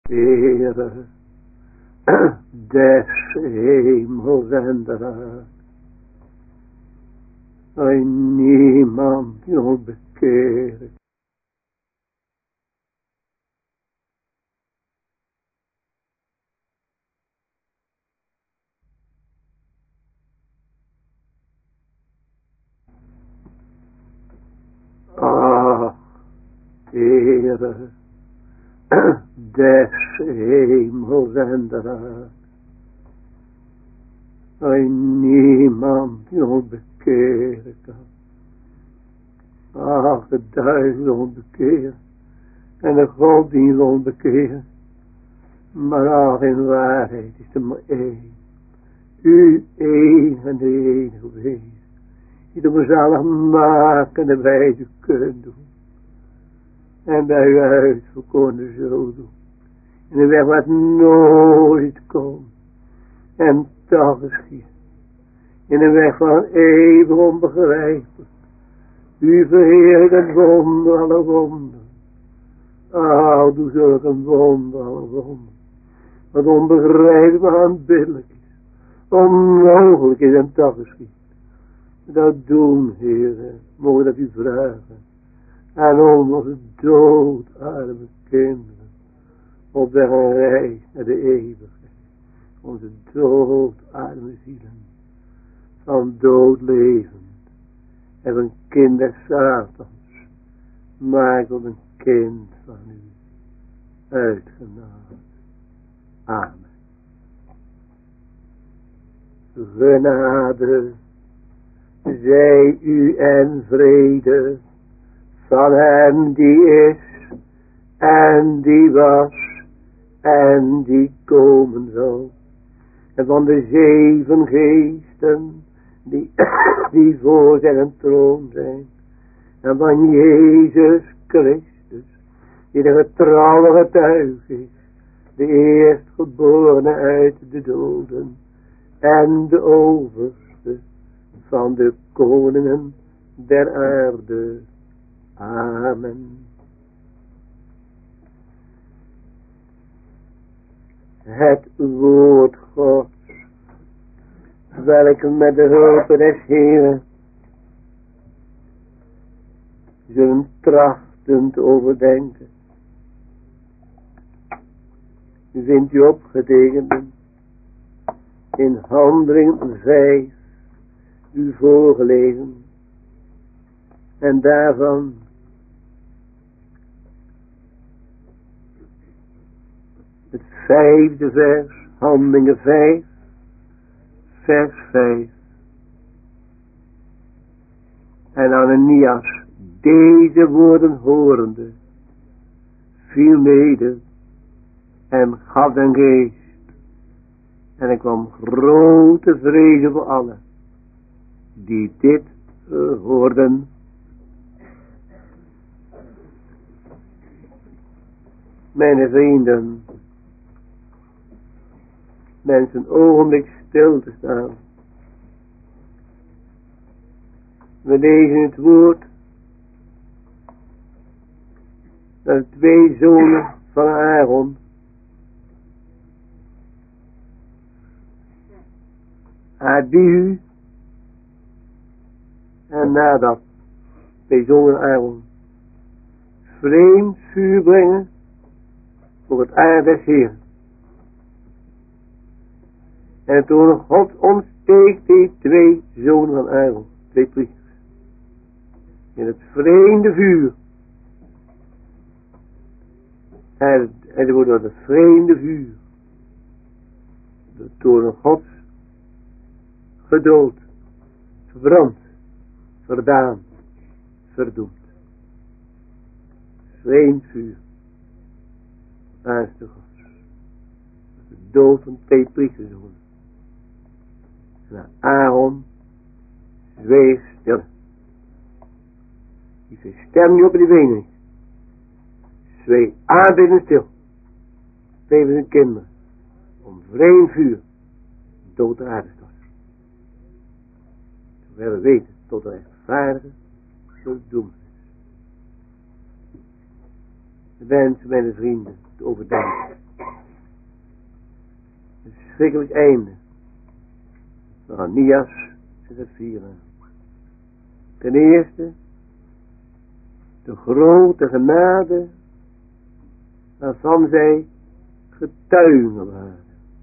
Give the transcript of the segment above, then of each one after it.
Heere, des hemels en de aarde, en niemand wil bekeren. Ach, Heere, des hemels en de aarde, en niemand wil bekeren kan. Ach, de duivel wil bekeren, en de God die wil bekeren. Maar ach, in waarheid is er maar één. U één en de enige wezen. Die de zaligmakende wijze kunt doen. En bij u uitverkoren zo doen. In de weg wat nooit komt. En toch geschiet. In de weg van eeuwig onbegrijpelijk. U verheerlijkt wonder alle wonder. Ah, doe zulk een wonder alle wonder. Wat onbegrijpelijk aanbiddelijk is. Onmogelijk is en toch geschiet. Dat doen, Heere, mogen dat u vragen. En onze doodarme kinderen. Op weg een reis naar de eeuwigheid. Onze doodarme zielen. Van dood leven. En een kind des Satans. Maak tot een kind van u. Uitgenade. Amen. Genade zij u en vrede van hem die is en die was en die komen zal. En van de 7 geesten die voor zijn troon zijn. En van Jezus Christus die de getrouwe getuige is. De eerstgeborene uit de doden. En de overste van de koningen der aarde. Amen. Het woord Gods, welke met de hulp des Heeren zullen trachten te overdenken, vindt u opgetekend in Handelingen 5 u voorgelezen. En daarvan het 5e vers, Handelingen 5, vers 5. En Ananias, deze woorden horende, viel neder en gaf den geest. En er kwam grote vrede voor allen die dit hoorden. Mijn vrienden, mensen een ogenblik stil te staan. We lezen het woord dat de 2 zonen van Aaron Abihu en Nadab, 2 zonen Aaron, vreemd vuur brengen voor het aard des Heeren. En toen God ontsteekt die 2 zonen van Aaron, 2 priesters, in het vreemde vuur. En ze worden door het vreemde vuur, de toren Gods, gedood, verbrand, verdaan, verdoemd. Vreemd vuur, aanste Gods. De dood van 2 priesterzonen. En Aaron zweeg stil. Die zijn stem niet op die benen niet. Zweeg aanbidden stil. Tegen zijn kinderen. Om vreemd vuur. Dood de aarde stort. Zover we weten tot de rechtvaardige verdoemd is. De mensen, mijn vrienden, te overdenken. verschrikkelijk einde. We gaan Nias zitten vieren. Ten eerste, de grote genade waarvan zij getuigen waren.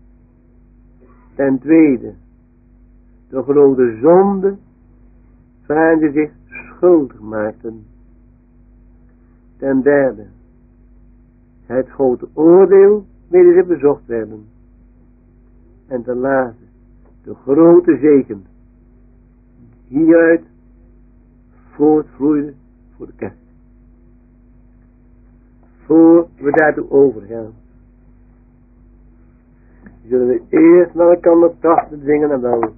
Ten tweede, de grote zonde waaraan ze zich schuldig maakten. Ten derde, het grote oordeel waarmee ze bezocht werden. En ten laatste, de grote zegen hieruit voortvloeide voor de kerk. Voor we daartoe overgaan, zullen we eerst naar elkaar trachten zingen en wel.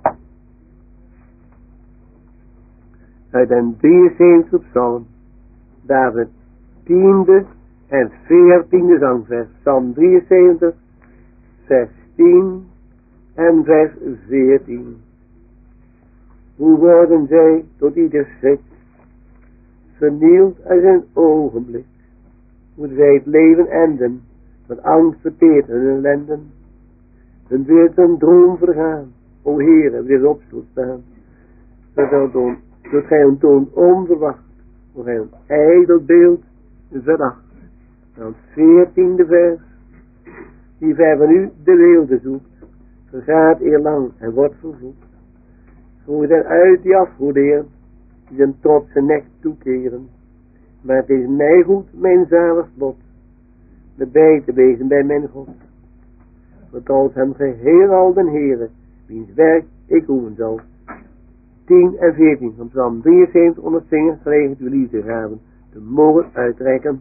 Uit een 73 psalm, David 10e en 14e zangvers. Psalm 73, vers 10 en vers 14. Hoe worden zij tot ieder schrik vernield uit een ogenblik? Hoe zij het leven enden, met angst verteerd en ellenden. Hun weer een droom vergaan, o Heere, weer op zult staan. Zodat gij een toon onverwacht, hoe gij een ijdel beeld veracht. Dan 14e vers, die ver van u de weelde zoekt, vergaat eerlang en wordt vervloekt. Hoe dan uit die afgoederen, die zijn trotse nek toekeren. Maar het is mij goed, mijn zalig lot, bij te wezen bij mijn God. Vertrouwt hem geheel al den Heere, wiens werk ik doen zal. 10 en 14 van Psalm 73 onder zingen, geregend uw liefde gaven, de mogen uitreiken.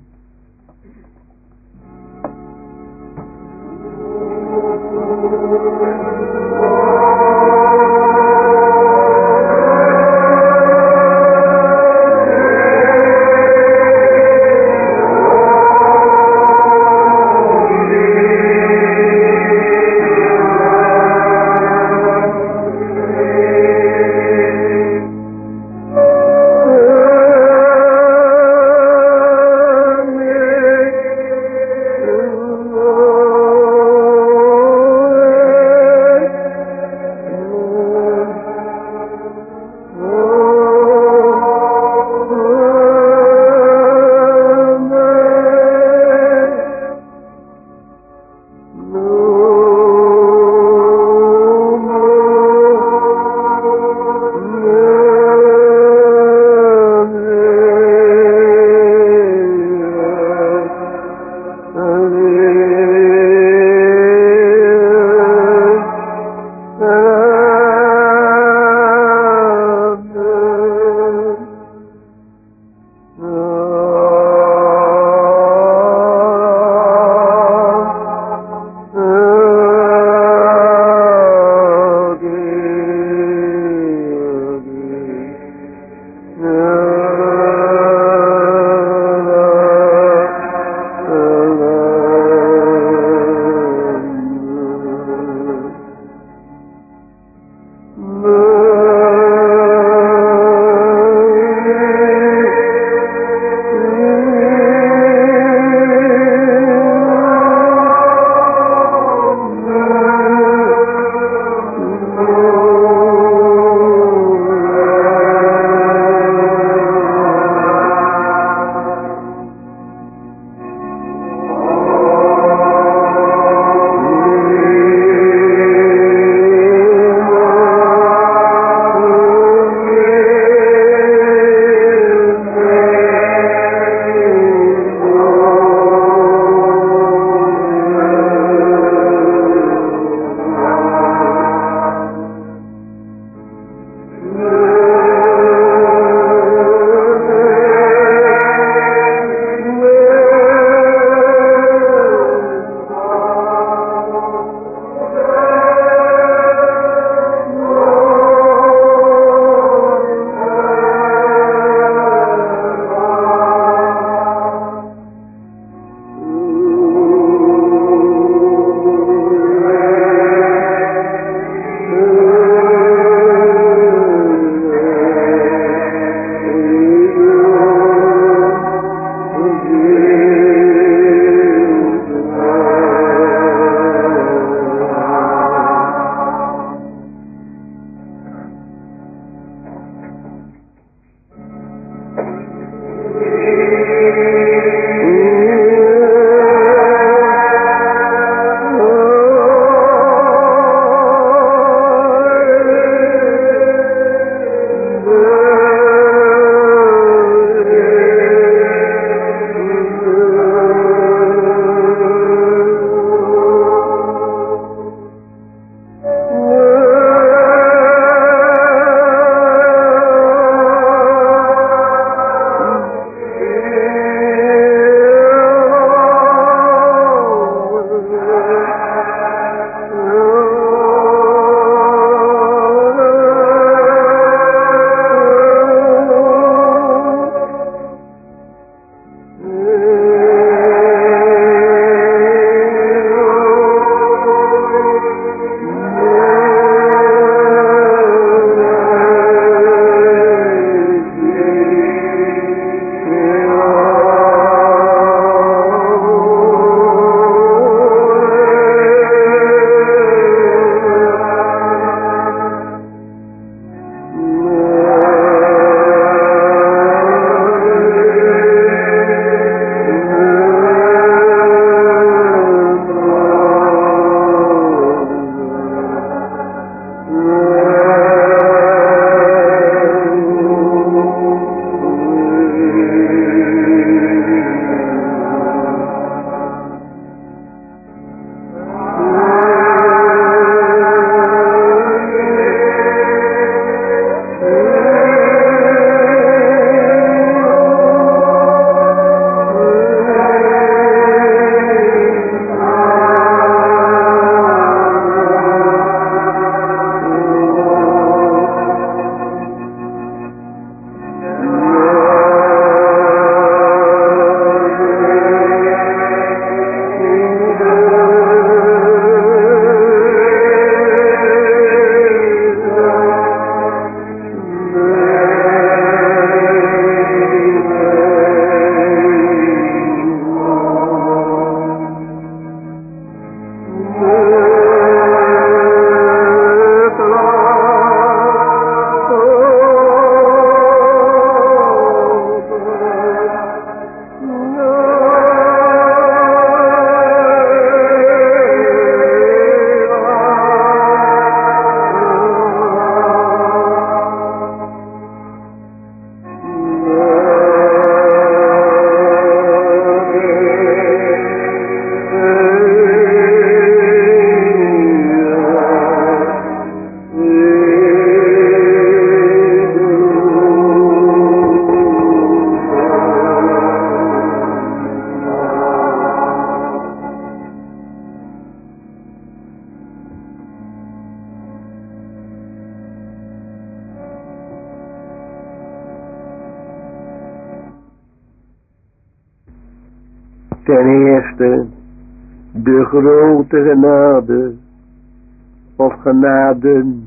Ten eerste de grote genade of genadens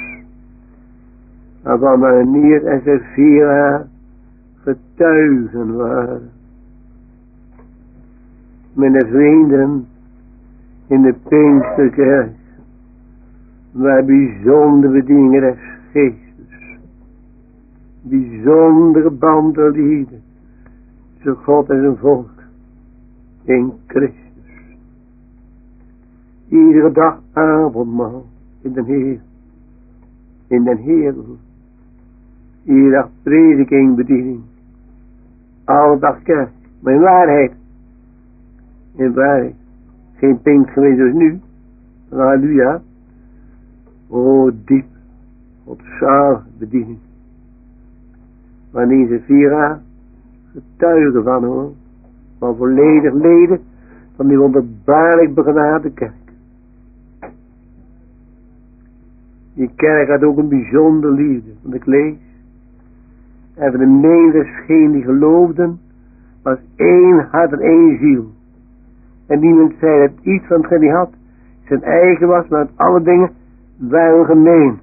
waarvan Ananias en Sapphira getuigen waren. Mijn vrienden, in de Pinksterkerk, waar bijzondere dingen des geestes, bijzondere banden lieden tussen God en zijn volk in Christus. Iedere dag avondmaal in den Heer, in den Heer. Iedere dag prediking, bediening, alle dag kerk, maar in waarheid, geen Pinkstgemeente zoals nu, halleluja. O diep, wat zalig bediening. Wanneer ze Sapphira getuigen van hoor, van volledig leden van die wonderbaarlijk begenadigde kerk. Die kerk had ook een bijzonder liefde, want ik lees. En van de menigte scheen die geloofden, was één hart en één ziel. En niemand zei dat iets van hetgeen hij had zijn eigen was, maar dat alle dingen waren gemeen.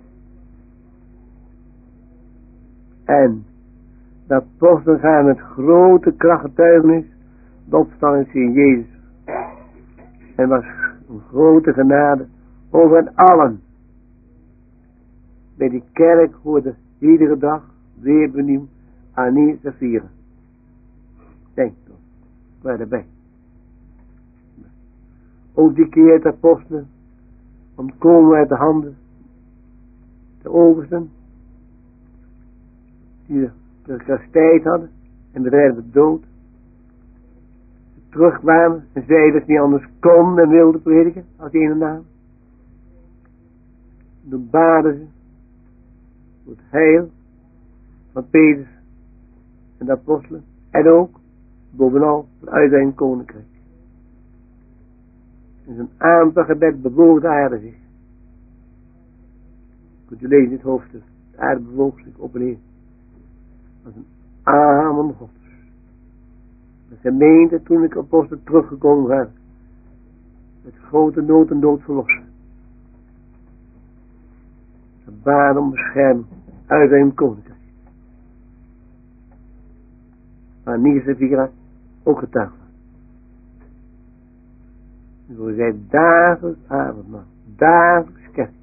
En de apostelen gaan met grote krachtgetuigenis de opstanding in Jezus. En was een grote genade over hen allen. Bij die kerk hoorde iedere dag weer benieuwd Ananias en Sapphira. Denk toch, waar erbij. Ook die keer de apostelen ontkomen uit de handen de oversten die de kastijd hadden en bedreigden de dood. Ze terugkwamen en zeiden dat ze niet anders konden en wilden prediken als die ene naam. Toen baden ze voor het heil van Petrus en de apostelen en ook bovenal voor het uitbreiding koninkrijk. En zijn aantal gebed bewoog de aarde zich. Kunt u lezen in het hoofdstuk. De aarde bewoog zich op en neer. Als een amen gods. De gemeente toen de apostelen teruggekomen waren. Met grote nood en dood verlossen. Ze baden om bescherming uit zijn koninkrijk. Maar niet is de ook getuigd. Dus we zijn dagelijks avondmaal. Dagelijks kerk.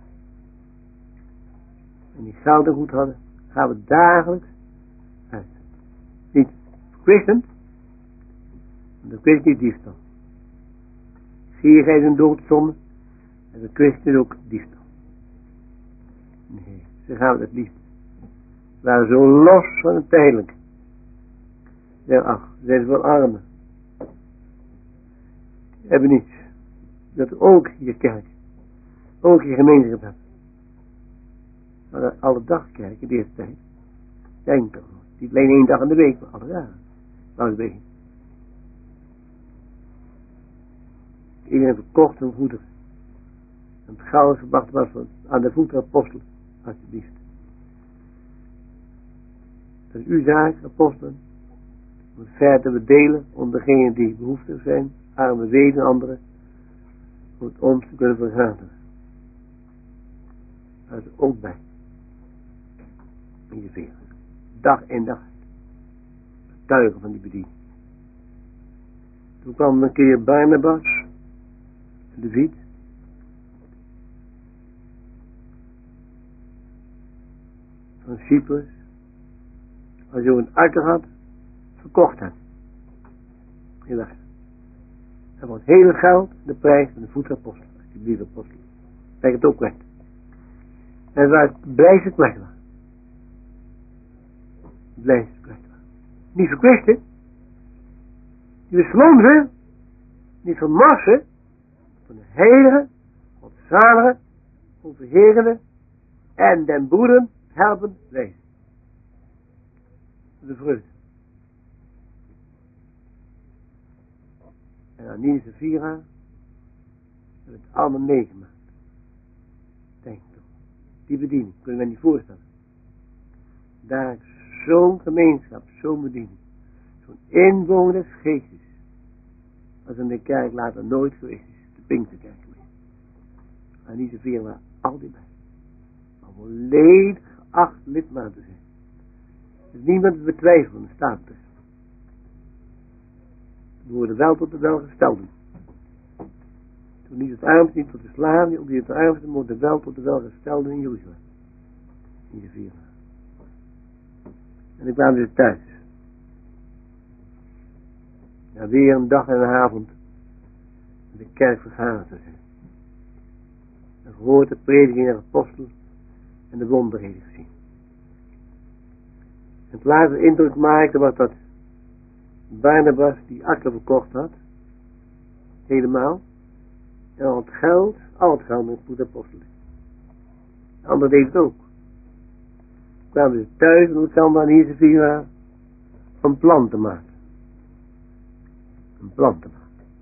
En die gouden goed hadden, gaan we dagelijks uit. Niet verkwistend, want dat kwist niet diefstal. Zie je gij zijn doodzonde, en dat kwist is ook diefstal. Nee, ze gaan het liefst. We waren zo los van het tijdelijke. Ach, zijn wel armen. Hebben niets. Dat ook je kerk, ook je gemeenschap hebt. Maar alle dag kerk in de eerste tijd. Denk toch, niet alleen 1 dag in de week, maar alle dagen. Langs wegen. Iedereen verkocht hun goederen. En het goud gebracht was aan de voeten apostelen, alsjeblieft. Dat is uw zaak, apostelen. Om het ver te verdelen onder degenen die behoeftig zijn, arme weden anderen, om het ons te kunnen vergaderen. Dat is ook bij. In je veren. Dag in dag. Getuigen van die bediening. Toen kwam een keer Barnabas, de Viet. Van Cyprus. Als je een akker had, verkocht hem. Heel erg. En voor het hele geld de prijs van de voetapostel. Alsjeblieft apostel. Leg het ook weg. En waar blijft het weg? Blijft het weg. Niet verkwist, hè? Die besloten, niet vermarsen, van de heilige, godzalige, onverheerende en den broederen helpen wezen. De vreugde. En Ananias en Sapphira hebben het allemaal meegemaakt. Denk toch. Die bediening, kunnen we niet voorstellen. Daar zo'n gemeenschap, zo'n bediening. Zo'n inwoner des geestes. als in de kerk later nooit geweest is. De Pinksterkerk geweest. En die vieren we altijd bij. Maar volledig geacht lidmaat te zijn. Dus niemand te betwijfelen, er staat er. We worden wel tot de welgestelden. Toen niet het armste, niet tot de slaven, ook niet het armste, maar wel tot de welgestelden in Jeruzalem. In de vieren. En ik kwam dus thuis. Ja, weer een dag en een avond in de kerk vergaderd te zijn. En gehoord de prediking en de apostel en de wonderheden gezien. En het laatste indruk maakte was dat Barnabas die akker verkocht had. Helemaal. En al het geld met de apostel. De ander deed het ook. Kwamen ze thuis en kwam dan hier via een plan te maken. Een plan te maken.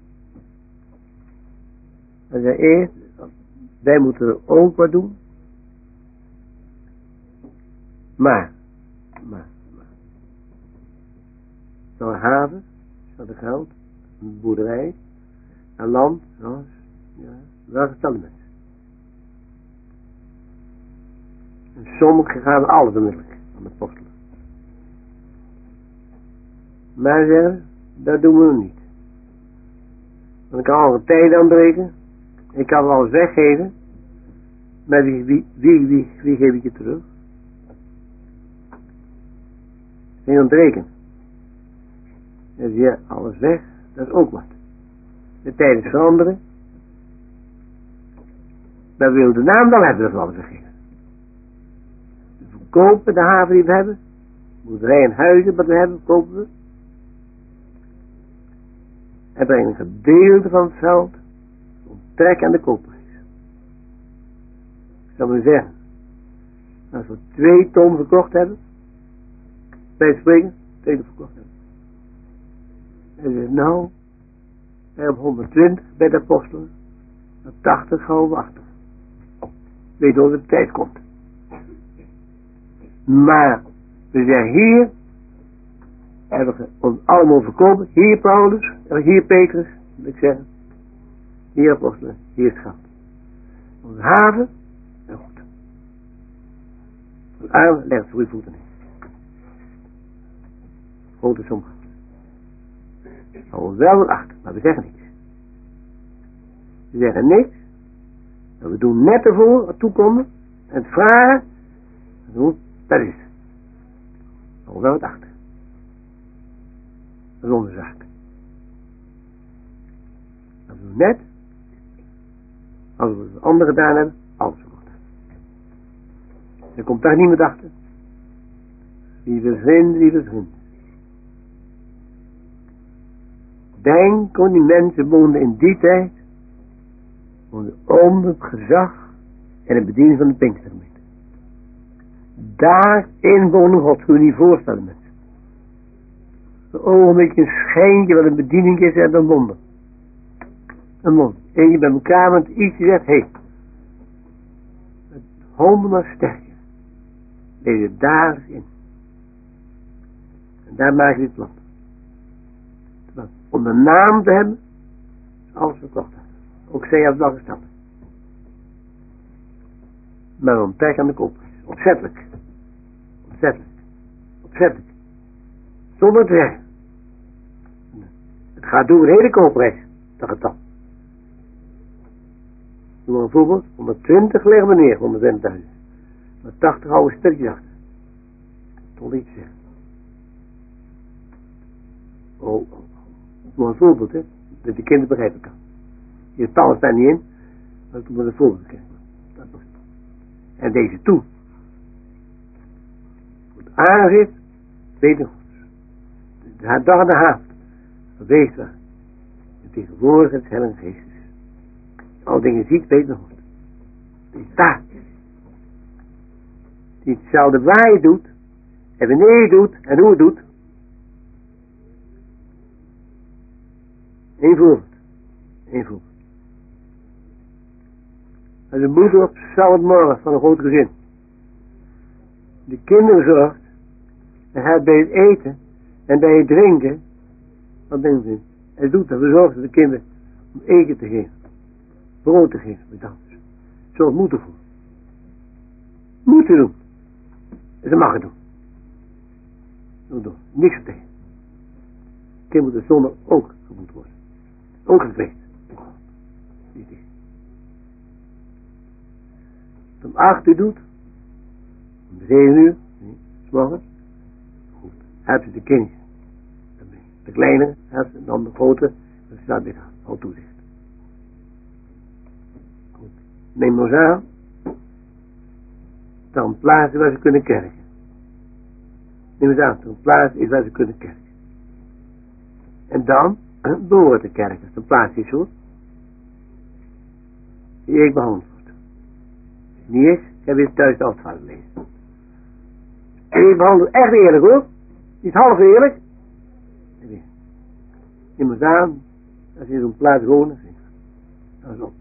En zei eerst, wij moeten er ook wat doen. Maar. Zo'n haven, zo'n geld, een boerderij, een land, zoals, ja, welgestelde mensen. En sommigen gaan alles onmiddellijk aan de apostelen. Maar zeggen, dat doen we nog niet. Want ik kan al een tijd aanbreken, ik kan wel alles weggeven, maar wie geef ik je terug? Geen ontbreken. En ja, alles weg, dat is ook wat. De tijden veranderen. Maar we willen de naam dan hebben, dat we alles weggeven. We verkopen de haven die we hebben. Boerderijen en huizen wat we hebben, kopen we. En brengen een gedeelte van het geld onttrekken aan de koopprijs. Ik zou maar zeggen, als we 2 ton verkocht hebben, bij het spreken, 2 ton verkocht hebben. En zegt, nou, wij op 120 bij de apostelen, naar 80 gaan we wachten. Weet je hoe de tijd komt. Maar, we zeggen hier, hebben we ons allemaal verkopen, hier Paulus, en hier Petrus, moet ik zeggen, hier apostelen, hier het geld. Onze haven, en goed. Een arm legt voor uw voeten in. Grote som. Houden we wel wat achter, maar we zeggen niks. We zeggen niks. En we doen net ervoor, wat toekomen. En het vragen. Dat is het. Houden we wel wat achter. Dat is onze zaak. En we doen net. Als we het andere gedaan hebben, alles verkocht. Er komt daar niemand achter. Lieve vrienden. Denk aan die mensen woonden in die tijd onder het gezag en het bediening van de Pinkstergemeente. Daarin wonen God, kun je niet voorstellen mensen. Een ogenblikje een schijntje wat een bediening is en een wonder. Een wonder. En je bij elkaar met iets zegt, hé, het honden maar sterker. Lees je daar in. En daar maak je dit plan. Om de naam te hebben, is alles verkocht. Ook zij had het wel gesteld. Maar om trek aan de kop. Opzettelijk. Zonder te zeggen. Het gaat door de hele koopprijs. Dat getal. Doe maar een voorbeeld. 120 leggen we neer. 120.000. Maar 80 houden stukjes achter. Tot iets zeggen. Oh. Maar een voorbeeld, hè, dat de kinderen begrijpen kan. Je taal staat niet in, maar ik moet een voorbeeld krijgen. Dat was het. En deze toe. Goed aangeeft, weet je goed. De dag en de avond. Wees waar. En tegenwoordig het Heilige Geest. Al dingen ziet, weet je goed. Die staat. Die hetzelfde waar je doet, en wanneer je doet, en hoe het doet. Eén voorbeeld. Als een moeder op zondagmorgen van een groot gezin de kinderen zorgt en gaat bij het eten en bij het drinken, wat denkt u? Hij doet dat, verzorgt de kinderen om eten te geven. Brood te geven, met anders. Zoals moeten doen. Moeten doen. En ze mag het doen. Zo doen. Niks op tegen. Kind moet de zonde ook gevoed worden. Ook gekweekt. Niet tegen. Om 8 uur doet. Om 7 uur. Nee, 's morgens. Goed. Helpt ze de kindjes. De kleine helpt ze, dan de grote. Dat staat weer aan. Al toezicht. Goed. Neem ons aan. Dan plaatsen waar ze kunnen kerken. Neem eens aan. Dan plaats is waar ze kunnen kerken. En dan behoort de kerk. Als de plaats is hoor. Die eerlijk behandeld wordt. Als het niet is, heb je thuis de afspraak lezen. En je behandelt echt eerlijk hoor. Niet half eerlijk. Je moet aan. Als je zo'n plaats woont. Dat is op.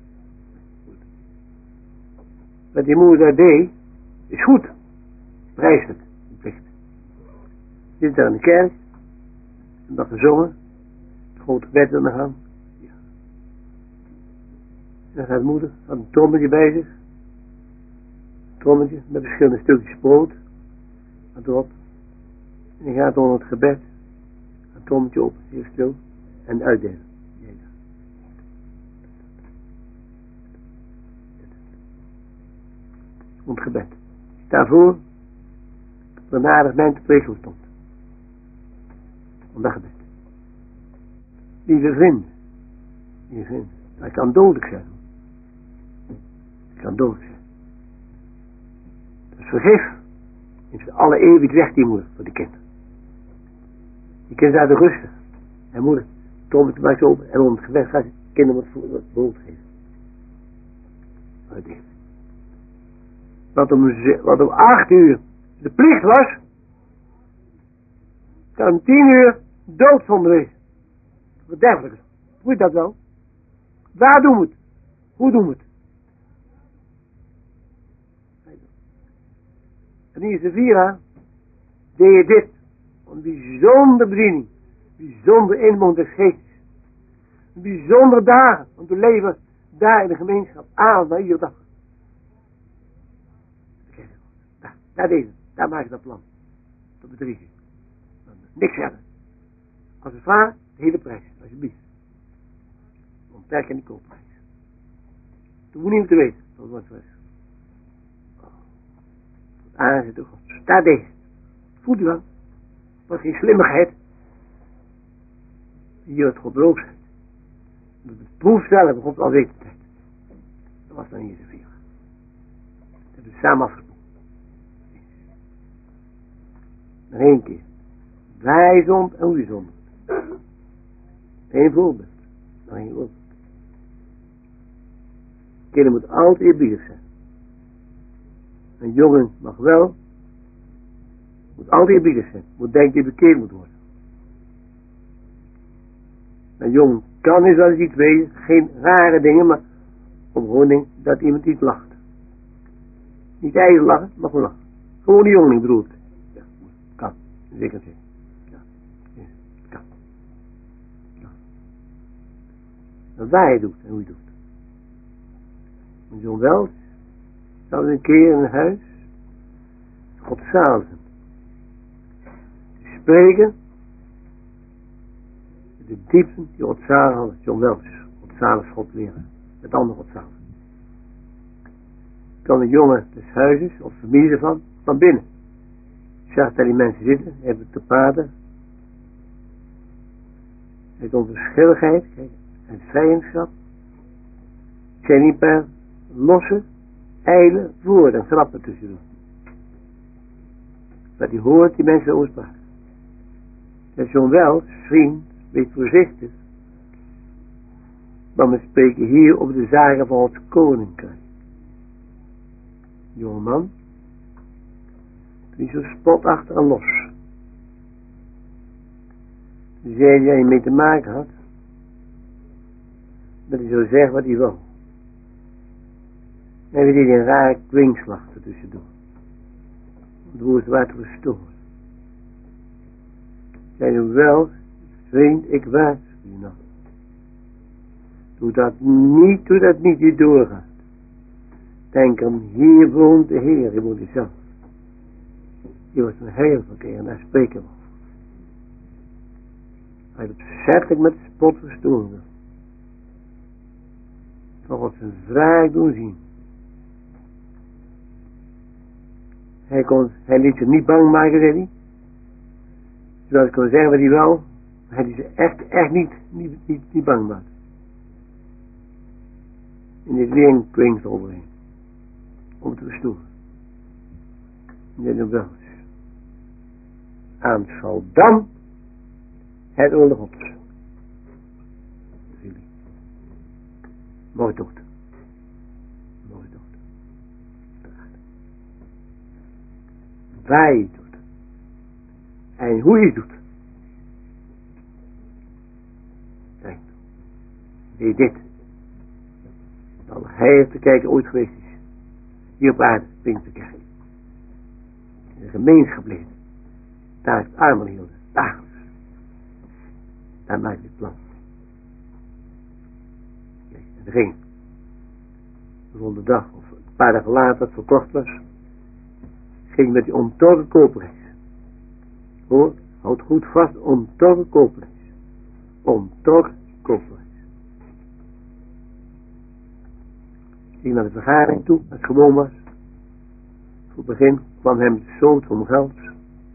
Wat die moeder deed. Is goed. Prijselijk. Plicht. Zit daar in de kerk. En dat gezongen. Het grote bed aan de gang. Ja. En dan gaat moeder. Had een trommetje bij zich. Een trommetje met verschillende stukjes brood. Gaat erop. En die gaat onder het gebed. Een trommetje op. Heel stil. En uitdelen. Om het gebed. Daarvoor. Dat een aardig mens te pregel stond. Om dat gebed. Lieve vrienden. Lieve vrienden. Dat kan dodelijk zijn. Dat kan dodelijk zijn. Dat is vergif. Heeft ze alle eeuwig weg die moeder voor de kinderen. Die kinderen zaten rustig. En moeder, trommetje maakt open. En onder het gebed gaat de kinderen wat brood geven. Uitdelen. Wat om 8 uur de plicht was. Kan om 10 uur doodzonde wezen. Wat dergelijke. Hoe is dat wel? Waar doen we het? Hoe doen we het? En hier is de Vira. Deed je dit. Een bijzondere bediening. Bijzonder inwoning des geestes. Een bijzondere dagen. Om te leven daar in de gemeenschap. Avond naar iedere dag. Daar deze. Daar maak je dat plan. Dat bedriegen. Niks verder. Als het vraagt, de hele prijs. Alsjeblieft. Ontwerk en die koopprijs. Dat moet niemand te weten. Dat wordt het. Aanzet God. Daar deze. Voelt u wel. Wat geen slimmigheid. Hier het goddeloosheid. Dat het proef zelf op God alwetendheid. Dat was dan hier de vier. Dat hebben we samen afgesproken. Nog 1 keer. Wij zond en u zond. 1 voorbeeld. Nog 1 voorbeeld. Kinderen moet altijd eerbiedig zijn. Een jongen mag wel. Moet altijd eerbiedig zijn. Moet denken dat je bekeerd moet worden. Een jongen kan eens wel eens iets weten. Geen rare dingen, maar om gewoon dat iemand iets lacht. Niet eigen lachen, maar gewoon lachen. Gewoon die jongen bedoelt. Ja, kan. Zeker zin. Ja, kan. Ja. En waar je doet en hoe je doet. En zo'n wel, zou een keer in een huis God zaligen. Spreken de diepten die God zaligen hadden. Zo'n wel, God zaligen God leren. Met andere God zaligen. Kan een jongen des huizes of familie ervan van binnen. Zag dat die mensen zitten, hebben te praten. Het onverschilligheid en vijandschap. Zijn niet per losse, ijle woorden en grappen tussen doen. Dat hij hoort die mensen oorspraak. En zo'n wel, vriend, wees voorzichtig. Maar we spreken hier op de zaken van het koninkrijk. Jongeman, die zo spotachtig en los. Die zei dat hij mee te maken had. Dat hij zou zeggen wat hij wil. En we deden een rare kwinkslag ertussendoor. Het woord werd gestoord. Zei hij wel, vriend, ik was Nou. Doe dat niet je doorgaat. Denk aan, hier woont de Heer, je woont zelf. Je wordt een heel verkeer en daar spreken we over. Hij heeft opzettelijk met spot verstoren. Toch wat zijn vraag doen zien. Hij liet zich niet bang maken, zei hij. Zodat ik kon zeggen wat hij wou. Hij liet zich echt niet bang maken. En dit weer een kwinkst overheen. Om te verstoren. En dit nog wel eens. Aanval dan het oorlog op. Mooi dood. Waar je het doet. En hoe je het doet. Kijk. Weet dit. Dan hij te kijken ooit geweest is. Hier op aarde, Pinksterkerk. In de gemeenschap leven. Daar is armen hielden. Dagelijks. Daar maakt het plan. Kijk, en er ging. De volgende dag, of een paar dagen later, het verkocht was. Ging met die ontorgen koopprijs. Hoor, houd goed vast, ontorgen koopprijs. Ontorgen koopprijs. Ging naar de vergadering toe, als het gewoon was. Voor het begin kwam hem de schoot om geld. Het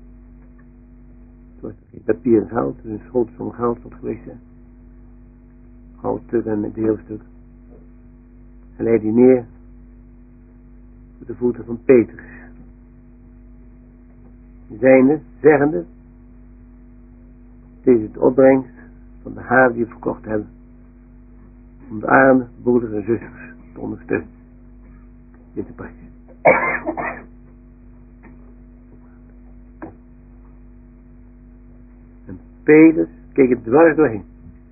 was geen papier en goud, dus een schoot om geld wat geweest zijn. Goudstuk en deelstuk. En leidde die neer voor de voeten van Petrus. Zeggende, deze is de opbrengst van de haven die we verkocht hebben. Om de arme broeders en zusters te ondersteunen. Dit is de prijs. En Petrus keek het dwars doorheen.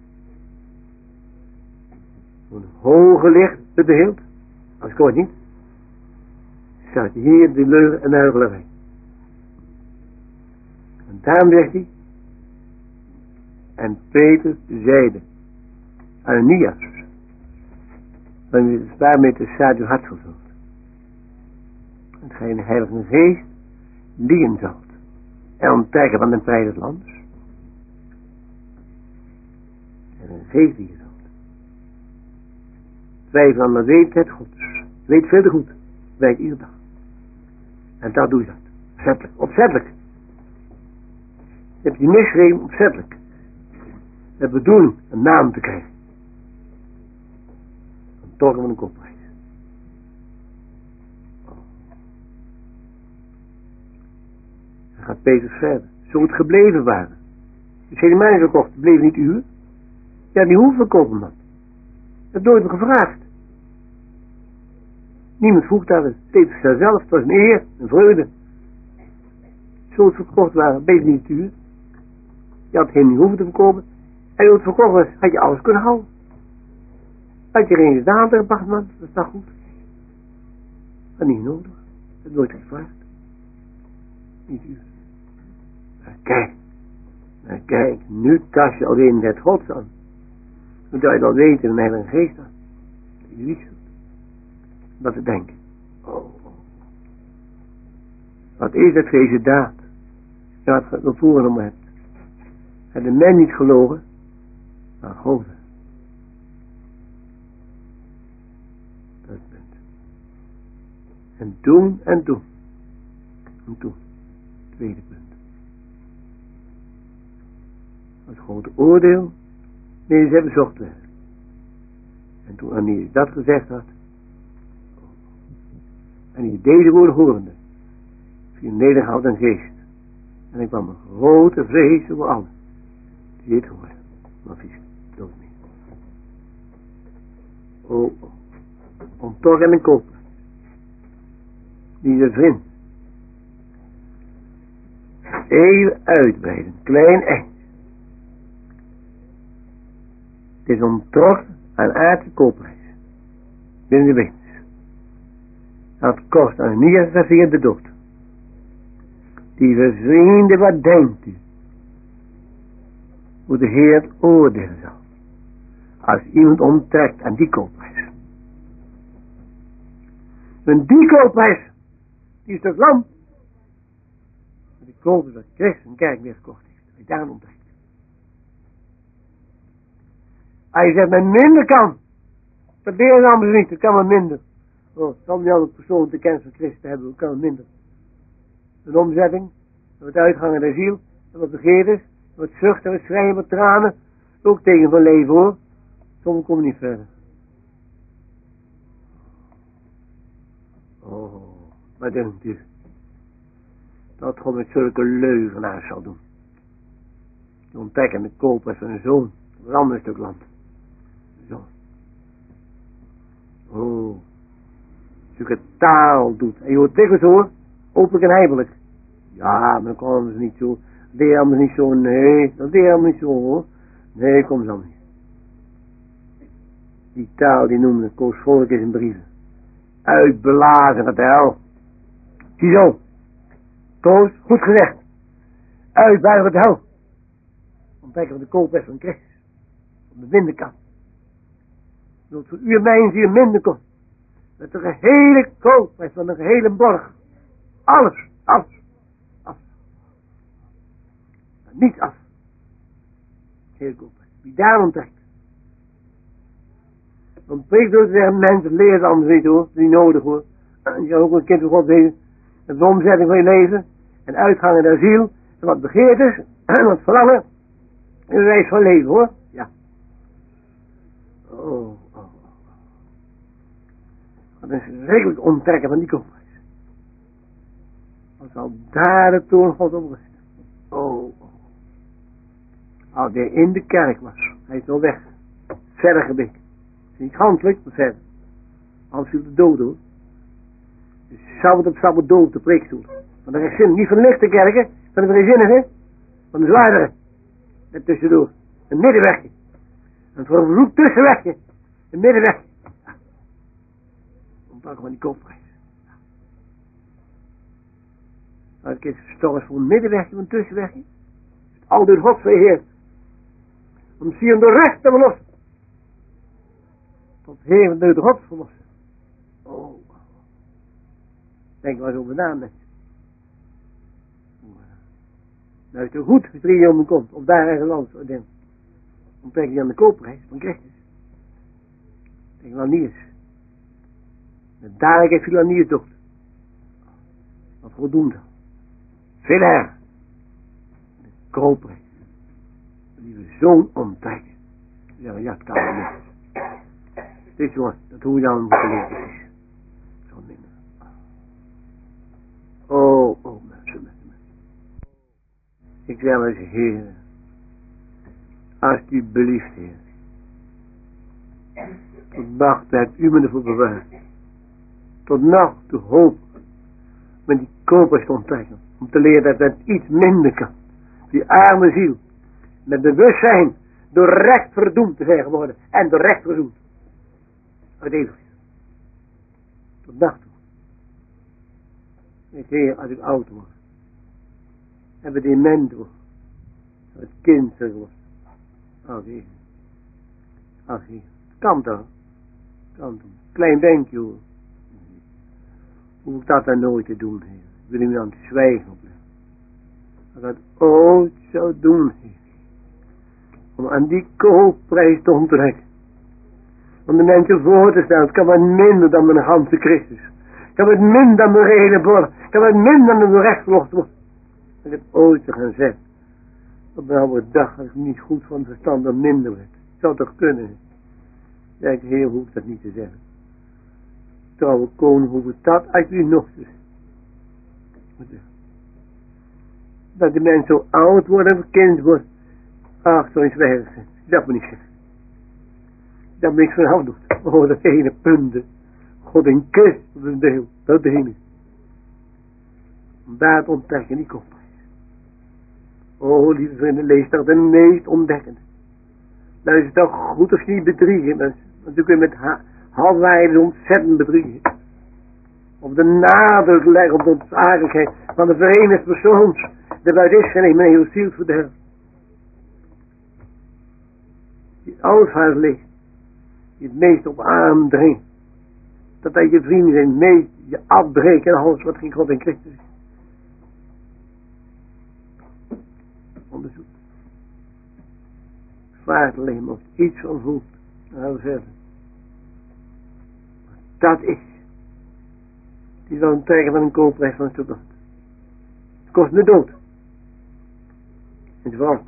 Een hoge licht bedeeld, als ik hoor niet, staat hier de leugen en de huichelarij. En daarom zegt hij, en Petrus zeide, Ananias, waarmee de staat uw hart vervult. Dat gij in de Heilige Geest liegen zult en onttrekken van de prijs des lands. En een geest liegen zult. Twijfel aan de weet het gods. Weet veel te goed. Werkt iedere dag. En daar doe je dat. Opzettelijk. Opzettelijk. Je hebt die misgegeven opzettelijk. Met bedoeling een naam te krijgen. Een torgen van een kopprijs. Dan gaat Petrus verder. Zo het gebleven waren. Dus hij die mij gekocht, bleef niet uur. Ja, die hoeven verkopen man. Dat nooit gevraagd. Niemand vroeg daar. Petrus zei zelf, het was een eer, een vreugde. Zo het verkocht waren, bleef niet uur. Je had hem niet hoeven te verkopen. En als het verkocht was, had je alles kunnen houden. Had je geen gedaan gebracht, man, dat is toch goed. Maar niet nodig. Dat nooit gevraagd. Niet uur. Maar kijk, nu tas je alleen het gods aan. Dan zou je dan weten in de Heilige Geest aan. Dat je niet zult. Wat te denken. Oh. Wat is dat deze daad? Ja, wat we voeren om hebt. En de men niet gelogen, maar God. Dat is het punt. En doen. En toen. Tweede punt. Het grote oordeel. Nee, ze hebben zocht werden. En toen Ananias dat gezegd had. En die deze woorden horende. Viel nederhoud en geest. En ik kwam een grote vrees over allen. Die dit hoorden. Maar vies, dood niet. Oh. Om toch en een koper. Die ze vindt. Even uitbreiden. Klein eind. Het is ontrokken aan aardse koopprijs. Binnen de winst. Dat kost aan Ananias via de dood. Die vrienden, wat denkt u? hoe de Heer oordelen zal. Als iemand onttrekt aan die koopprijs. En die koopprijs, die is het land. Die kopen dat Christus een kerk weer gekocht heeft. Hij daar onttrekt. Hij zegt met minder kan. Dat leren anders niet, dat kan maar minder. Oh, dan wel een persoon de kennis van Christus hebben, hoe kan het minder? Een omzetting, wat uitgang in de ziel, en wat begeerders, wat zucht en wat schreien, wat tranen. Ook tegen van leven hoor. Soms komen niet verder. Oh, wat denkt u? Dat God met zulke leugenaars zal doen. Die ontdekken de koper van een zoon. Een ander stuk land. Zo. Oh. Zulke taal doet. En je hoort dikwijls hoor. Openlijk en heimelijk. Ja, maar dan komen ze niet zo. Dat deed allemaal niet zo. Nee, dat deed allemaal niet zo hoor. Nee, kom dan niet. Die taal die noemde Koos Volk is in brieven. Uitblazen het hel. Ziezo. Koos, goed gezegd. Uitbuigen het hel. Ontdekken we de koopweg van Christus. Op de binnenkant. Dat voor u en mij in zeer minder komt. Met de gehele koopweg van de gehele borg. Alles. Af. Niets af. Heel koopweg. Wie daar ontdekt. Want preekt door te zeggen, mensen leren anders niet hoor. Dat is niet nodig hoor. Je kan ook een kind van God wezen. Het is de omzetting van je leven. En uitgangen naar ziel. En wat begeert is. En wat verlangen. En de reis van leven hoor. Ja. Oh. Wat een schrikkelijk onttrekken van die koopwijs. Wat zal daar de toorn God op rusten. Oh. Als hij in de kerk was. Hij is al weg. Verder gebik. Niet handelijk, maar verder. Anders viel de dood hoor. Dus sabbat op sabbat dood op de preekstoel. Want er is zin, niet van de lichte kerken, van de vrijzinnige, van de zwaardere. Net tussendoor. Een middenwegje. Een vervloekt tussenwegje. Een middenwegje. Ja. Ontpak van die koopprijs. Als ik eens gestorven voor een middenwegje, voor een tussenwegje. Al door God verheerd. Om zie hem door recht te verlossen. Tot Heer door de God verlossen. Oh. Denk maar eens over na, mensen. Nou is het goed als er om komt. Of daar ergens anders. Dan ontdek je aan de koopprijs van Christus. Denk wel niet eens. En daar heeft veel aan niet dochter. Wat voldoende. Veel erger. De koopprijs. Die we zo'n ontdekken. Ja, ja, ik kan het niet. Dit jongen, dat hoe je dan moet leren. Zo minder. Oh, mensen. Ik zeg eens, Heer. Alsjeblieft, Heer. Tot nacht hebt u me ervoor bewaard. Tot nacht de hoop. Met die kopers te ontdekken. Om te leren dat het iets minder kan. Die arme ziel. Met bewustzijn. Door recht verdoemd te zijn geworden. En door recht verzoend. Uit eeuwigheid. Tot nacht toe. Ik Heer, als ik oud word. En we dement word. Het kind wordt. Ach Heer. Ach Heer. Kan toch. Klein benkje hoor. Hoef ik dat dan nooit te doen, Heer. Ik wil hem aan het zwijgen opleggen. Als ik dat ooit zou doen, Heer. Om aan die koopprijs te onttrekken. Om de mensen voor te stellen. Het kan wat minder dan mijn ganse Christus. Het kan wat minder dan mijn hele borg. Het kan wat minder dan mijn rechtverlost wordt. Ik heb ooit te gaan zeggen. Op een oude dag als ik niet goed van verstand dan minder werd. Zou toch kunnen. Ja, ik Heer hoeft dat niet te zeggen. Trouwe koning hoeft het dat uit u nog te zeggen. Dat de mens zo oud wordt en kind wordt. Ach, zo is weinig. Dat moet ik zeggen. Dat niks van af doet. Oh, dat ene punten. God een kus op een deel. Dat ene. Om daar te ontdekken die kop. Oh, lieve vrienden, lees toch de meest ontdekkende. Luister toch goed of je niet bedriegen. Want dan kun je met halfwijden ontzettend bedriegen. Op de nadruk leggen op de ontzaglijkheid van de verenigde persoons. De buit is geen heel ziel verderf. die alles huis ligt, die het meest op aandringt, dat je vrienden zijn, meest je afbreken en alles wat geen God in Christus is. Onderzoek. Vraag alleen maar of je iets van voelt. Dan gaan we verder. Dat is. Die zal een trekken van een koopprijs van een student. Het kost me dood. En het volk.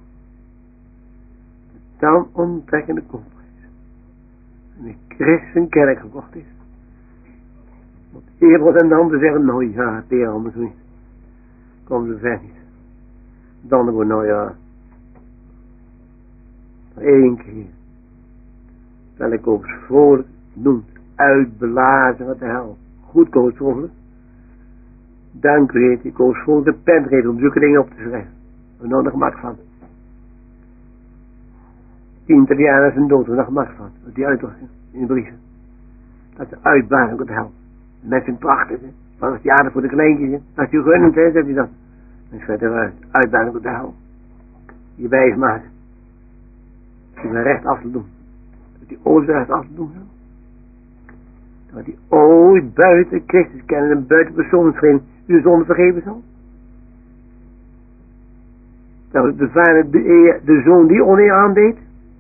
Dan onttrekkende koopprijs. En de christen kerk gekocht is. Want eer wordt en dan te zeggen, nou ja, het is anders niet. Kom ze ver niet. Dan wordt nou ja. Eén keer. Zal ik ook vrolijk doen. Uitblazen wat de hel. Goed koos volgen. Dank weet ik koos volgen de pen geven om zulke dingen op te schrijven. We nou nog mak van. 10 jaar zijn dood, we nog mak van. Wat die uitdrukking in de brieven. Dat is uitblazen wat de hel. Met zijn prachtig. Van het jaar voor de kleintjes. Als je gunnend is, zegt hij dat. Dan schrijft hij eruit. Uitblazen wat de hel. Je wijs maken. Je bent recht af te doen. Dat die ooit recht af te doen. Dat die ooit buiten Christus kennen en buiten persoonsvreemd uw zonde vergeven zal. Dat de vader de zoon die oneer aandeed.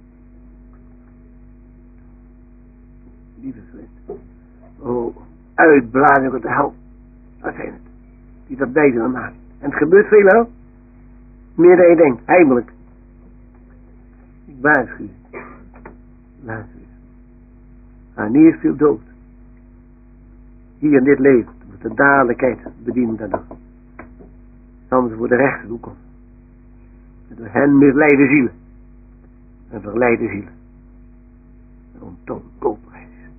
Lieve vriend. Oh, uitblazen tot de hel. Dat zijn het. Die dat bij zullen maken. En het gebeurt veel hè. Meer dan je denkt. Heimelijk. Ik waarschuw je. Waarschuw je. Maar niet is veel dood. Hier in dit leven. Moet de dadelijkheid bedienen dan nog. Anders voor de rechter toe komt. En door hen misleide zielen. En verleide zielen. En ontoon koopprijs.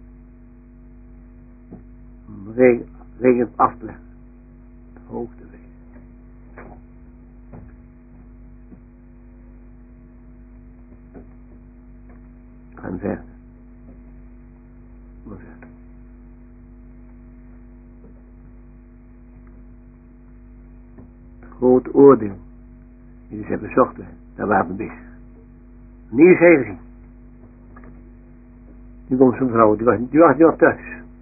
Om regen af te leggen. De hoogte wezen. Gaan verder. Maar verder. Het grote oordeel. Die ze hebben bezocht werden. Daar waren we bezig. Niet eens heen gezien. Die komt zo'n vrouw. Die was nog thuis.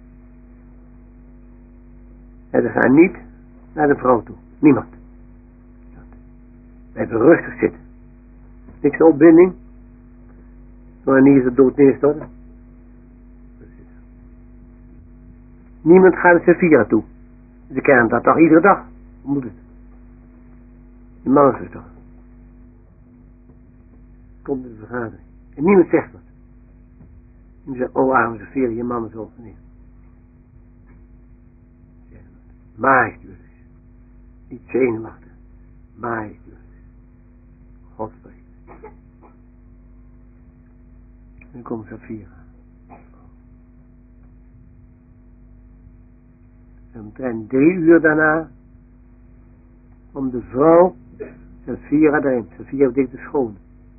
En ze gaan niet naar de vrouw toe. Niemand. Blijven rustig zitten. Niks van opbinding. Maar niet is het dood neerstorten. Niemand gaat naar Sophia toe. Ze kennen dat toch iedere dag. Hoe moet het? Die man is er toch. Komt in de vergadering. En niemand zegt wat. En zegt, oh arme Sophia, je man is overneer. Majestueus. Niet zenuwachtig. Majestueus. God spreekt. En dan komt Sophia. En omtrent 3 uur daarna komt de vrouw Sophia erin. Sophia betekent de schone.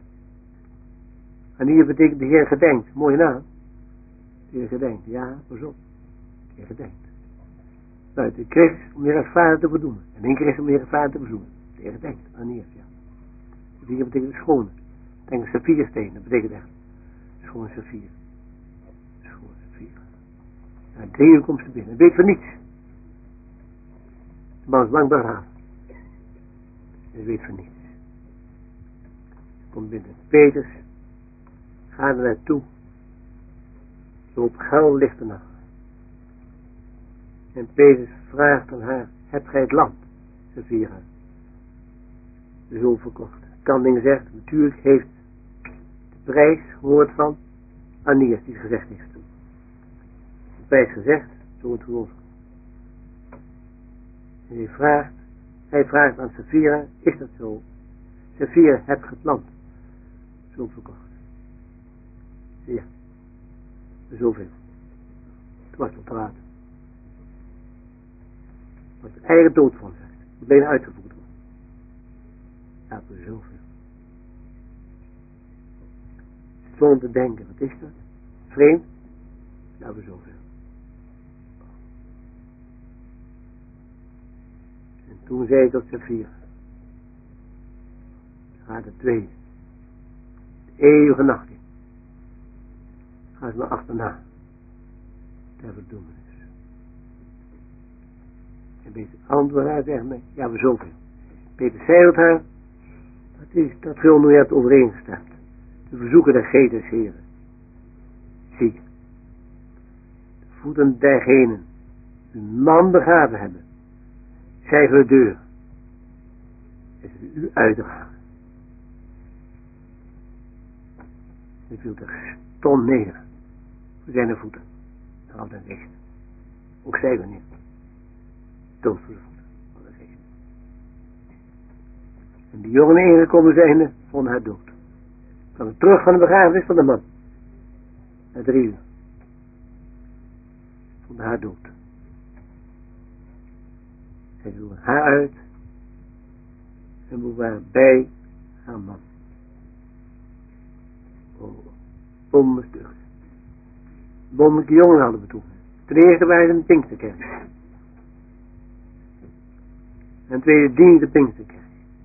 En hier betekent de Heer gedenkt. Mooie naam. De Heer gedenkt. Ja, pas op. De Heer gedenkt. Buiten Christus om je rechtvaardig te verdoemen. En in Christus om je rechtvaardig te verzoenen. De Heer gedenkt. En hier, ja. Sophia betekent de schone. Denk aan Saphiersteen. Dat betekent echt. Schone Sophia. Schone Sophia. Na 3 uur komt ze binnen. Weet van niets. De man is lang begraven. Hij weet van niets. Komt binnen. Peters gaat er naartoe. Zo op gauw ligt er nog. En Peters vraagt aan haar: hebt gij het land, Sophia? Zo verkocht. Kanding zegt: natuurlijk heeft de prijs gehoord van Ananias die het gezegd heeft. De prijs gezegd, zo het geloof. En hij vraagt aan Sophia: is dat zo? Sophia, hebt ge het land zo verkocht? Ja, zoveel. Het was tot te laat. Wat de eigen dood van zegt. Moet alleen uitgevoerd worden. Ja, voor zoveel. Zonder te denken, wat is dat? Vreemd? Ja, voor zoveel. En toen zei ik tot Sophia: gaat er 2. De eeuwige nacht in. Ga ze maar achterna. Ter verdoemenis. En Peter antwoordt haar tegen mij. Ja, we zoveel. Peter zei het haar. Dat veel nu hebt overeengestemd. De verzoeken der geest des Heren. Zie. De voeten dergenen. Die een man begraven hebben. Zij voor de deur. En ze u uitdragen. Hij viel er stom neer. Voor zijn voeten. En altijd recht. Ook zij we niet. Dood voor de voeten. Altijd recht. En die jongen ingekomen zijnde, vond haar dood. Kwam terug van de begrafenis van de man. Na 3 uur. Vond haar dood. Zij droeg haar uit. En we waren bij haar man. Oh, bommenstuk. Bommelijke jongen hadden we toen. Ten eerste waren ze in de Pinksterkerk. En ten tweede diende de Pinksterkerk.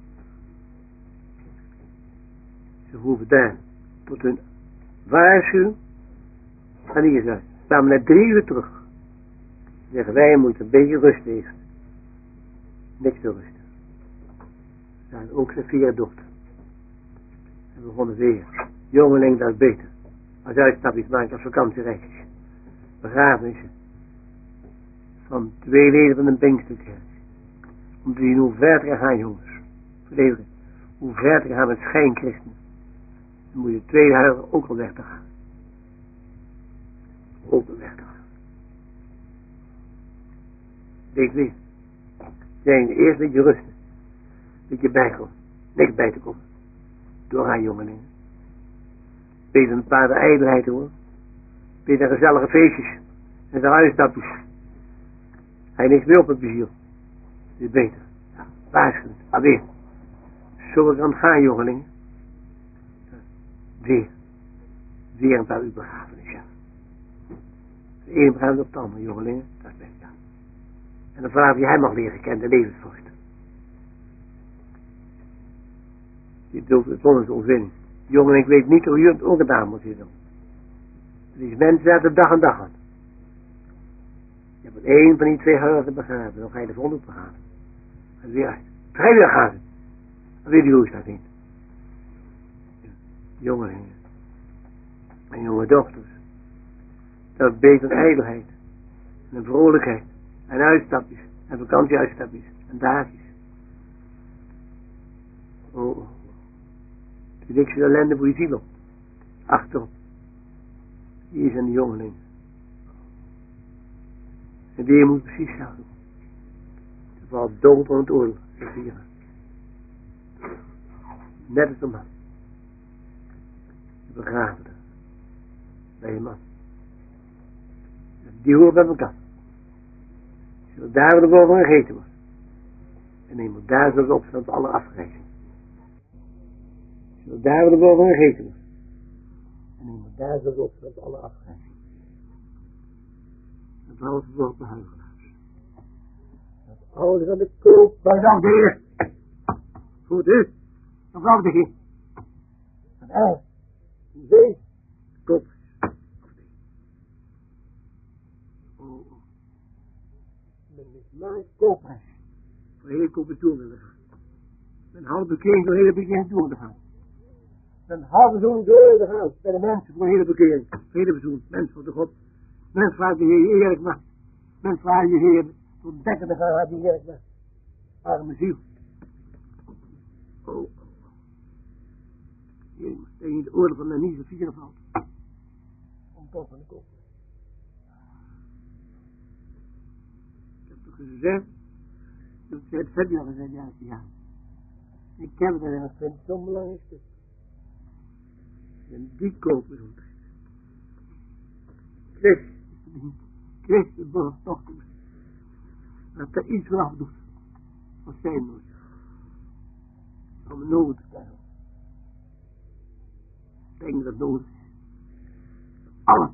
Ze hoeven daar tot hun waarschuwing aan Israël. Kwamen net 3 uur terug. Zeggen wij moeten een beetje rust eerst. Niks te rusten. Ze hadden ook zijn 4 dochter. En we begonnen weer. Jongeling, dat is beter. Als uitstapjes maken als vakantiereisjes. Begrafenissen. Van 2 leden van een Pinksterkerk. Om te zien hoe ver te gaan, jongens. Verleden. Hoe ver te gaan met schijnchristenen. Dan moet je 2 huilen ook al weg te gaan. Ook al weg te gaan. Denk weer. Jij eerst een beetje rusten. Dat je bijkomt. Niks bij te komen. Door haar jongelingen. Beter een paar de ijdelheid hoor. Beter gezellige feestjes. En zijn uitstapjes. Hij niks meer op het beziel. Dat is beter. Ja, waarschuwend. Alweer. Zullen we dan gaan jongelingen? Weer. Weer een paar uur begrafenis, ja. De ene begrafenis op de andere jongelingen. Dat is best, ja. En dan vraag je hij mag leren kennen, de levensvrucht. Dit doet het onze onzin. Jongen, ik weet niet hoe je het ook gedaan moet doen. Die mensen zetten dag en dag aan. Je hebt 1 van die 2 huizen begraven, dan ga je de volgende begraven. En weer uit. Ga je weer gaan. Dan weet je hoe je dat niet. Jongelingen. En jonge dochters. Dat is beter een ijdelheid. En een vrolijkheid. En uitstapjes. En vakantieuitstapjes. En dagjes. Oh. Je niks van ellende voor je ziel op. Achterop. Hier zijn de jongelingen. En die moet precies zelf doen. Ze valt dood van het oorlog. Net als de man. Je begraven er. Bij je man. Die hoort bij elkaar. Zodat daar de boven gegeten wordt. En iemand daar zal opstaan tot alle afgrijzing. Zodat daar de boven gegeten wordt. En iemand daar zal opstaan tot alle afgrijzing. Dat was het woord van huigelaars. Dat alles aan de koop was aan de heer. Goed u. Dan gaf de heer. En er. Deze. Kop. Oh. Men is maar een koopprijs. Voor hele koop toe willen gaan. Men halve bekering door hele bekering toe willen gaan. Men halve zo'n door willen gaan. Bij de mensen voor een hele bekering. Hele bezoen. Mens voor de God. Men vraagt de Heer eerlijk maar. Men vraagt je Heer tot dekken te gaan, die eerlijk maar. Arme ziel. Oh. Heer, tegen je de oorlog van de Niese 4 valt. Om toch van de kop. Ik heb toch gezegd. Dat zei het verder al gezegd, ja. Ik heb het en ik vind het zo'n belangrijk stuk. En die kopen zo'n tijd. Christus wordt toch toe. Dat er iets vanaf doet. Wat zijn moet. Om nood te krijgen. Ik denk dat nodig is. Alles.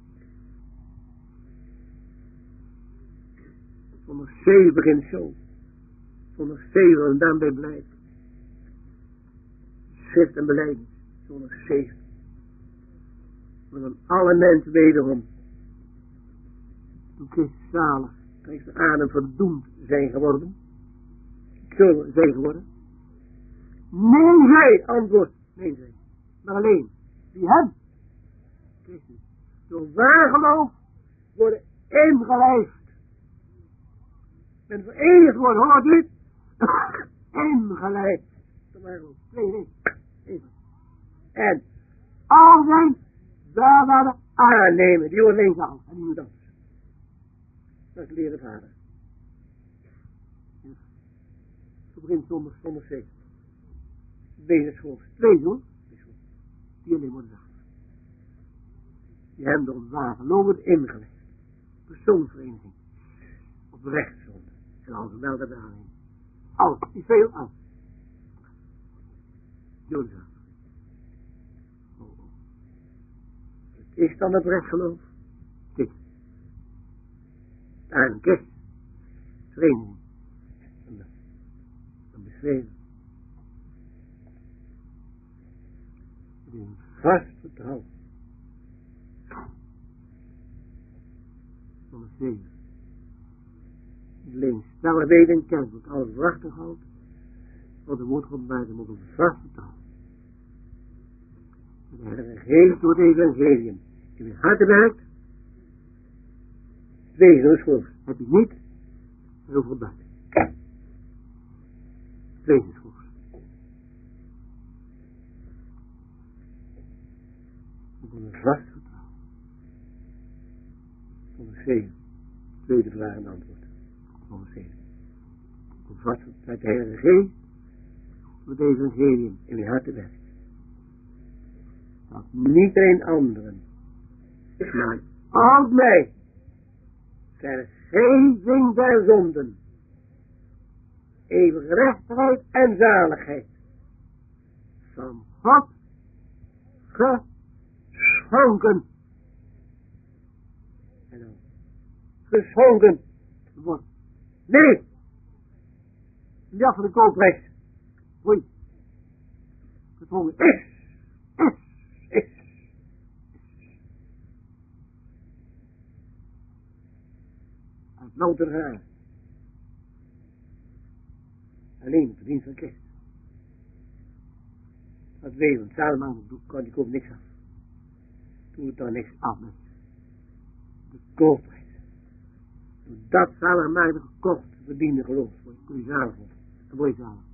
Zonder 7 begint zo. Zonder 7 en dan bij blijven. Schrift en beleiding. Zonder 7. maar dan alle mensen wederom. Toen Christus zalig, Christus adem verdoemd zijn geworden. Zullen zijn geworden. Nee, zij, antwoord. Nee, zij. Maar alleen. Wie hem? Christus. Door waar geloof worden ingelijfd. Men verenigd worden, hoort u? Ingelijfd. Door waar geloof. Nee. Even. En al zijn daarwaarde aannemen. Die wordt linksaf. En die moet anders. Dat is leren vader. Zo begint zonder 7. Wezenschoof. 2 hoor. Die alleen worden zacht. Die hebben door waar geloven ingelegd. Persoonsvereniging. Op rechtszonde. En al gemeld hebben aannemen. Alles. Die veel aan. Jodenzaak. Is dan het rechtsgeloof? Dit. Daar een kerst. Vereniging. Dan beschreven. Een vast vertrouwen. Nummer 7. Alleen stellig weten en kennis wat alles waarachtig houdt. Wat de woord God buiten moet op vast vertrouwen. De Heilige Geest door het evangelium in het hart werkt. Wezenschoof heb je niet, en over buiten. Wezenschoof. Op een vast vertrouwen. Nummer 7. Tweede vraag en antwoord. Nummer 7. Op een vast vertrouwen met de Heilige Geest door het evangelium in je hart werkt. Dat niet een anderen, maar ook mij, vergeving der zonden, eeuwige rechtigheid en zaligheid, van God geschonken. En dan geschonken wordt. Nee! Ja, van de koopprijs. Oei. Geschonken is. Uit louter haar. Alleen op de dienst van Christus. Dat weet want Salomon kan die koop niks af. Doe het dan niks af met de koopprijs. Dat Salomon gekocht verdiende geloof. Kun je zalig worden. Dan word je zalig.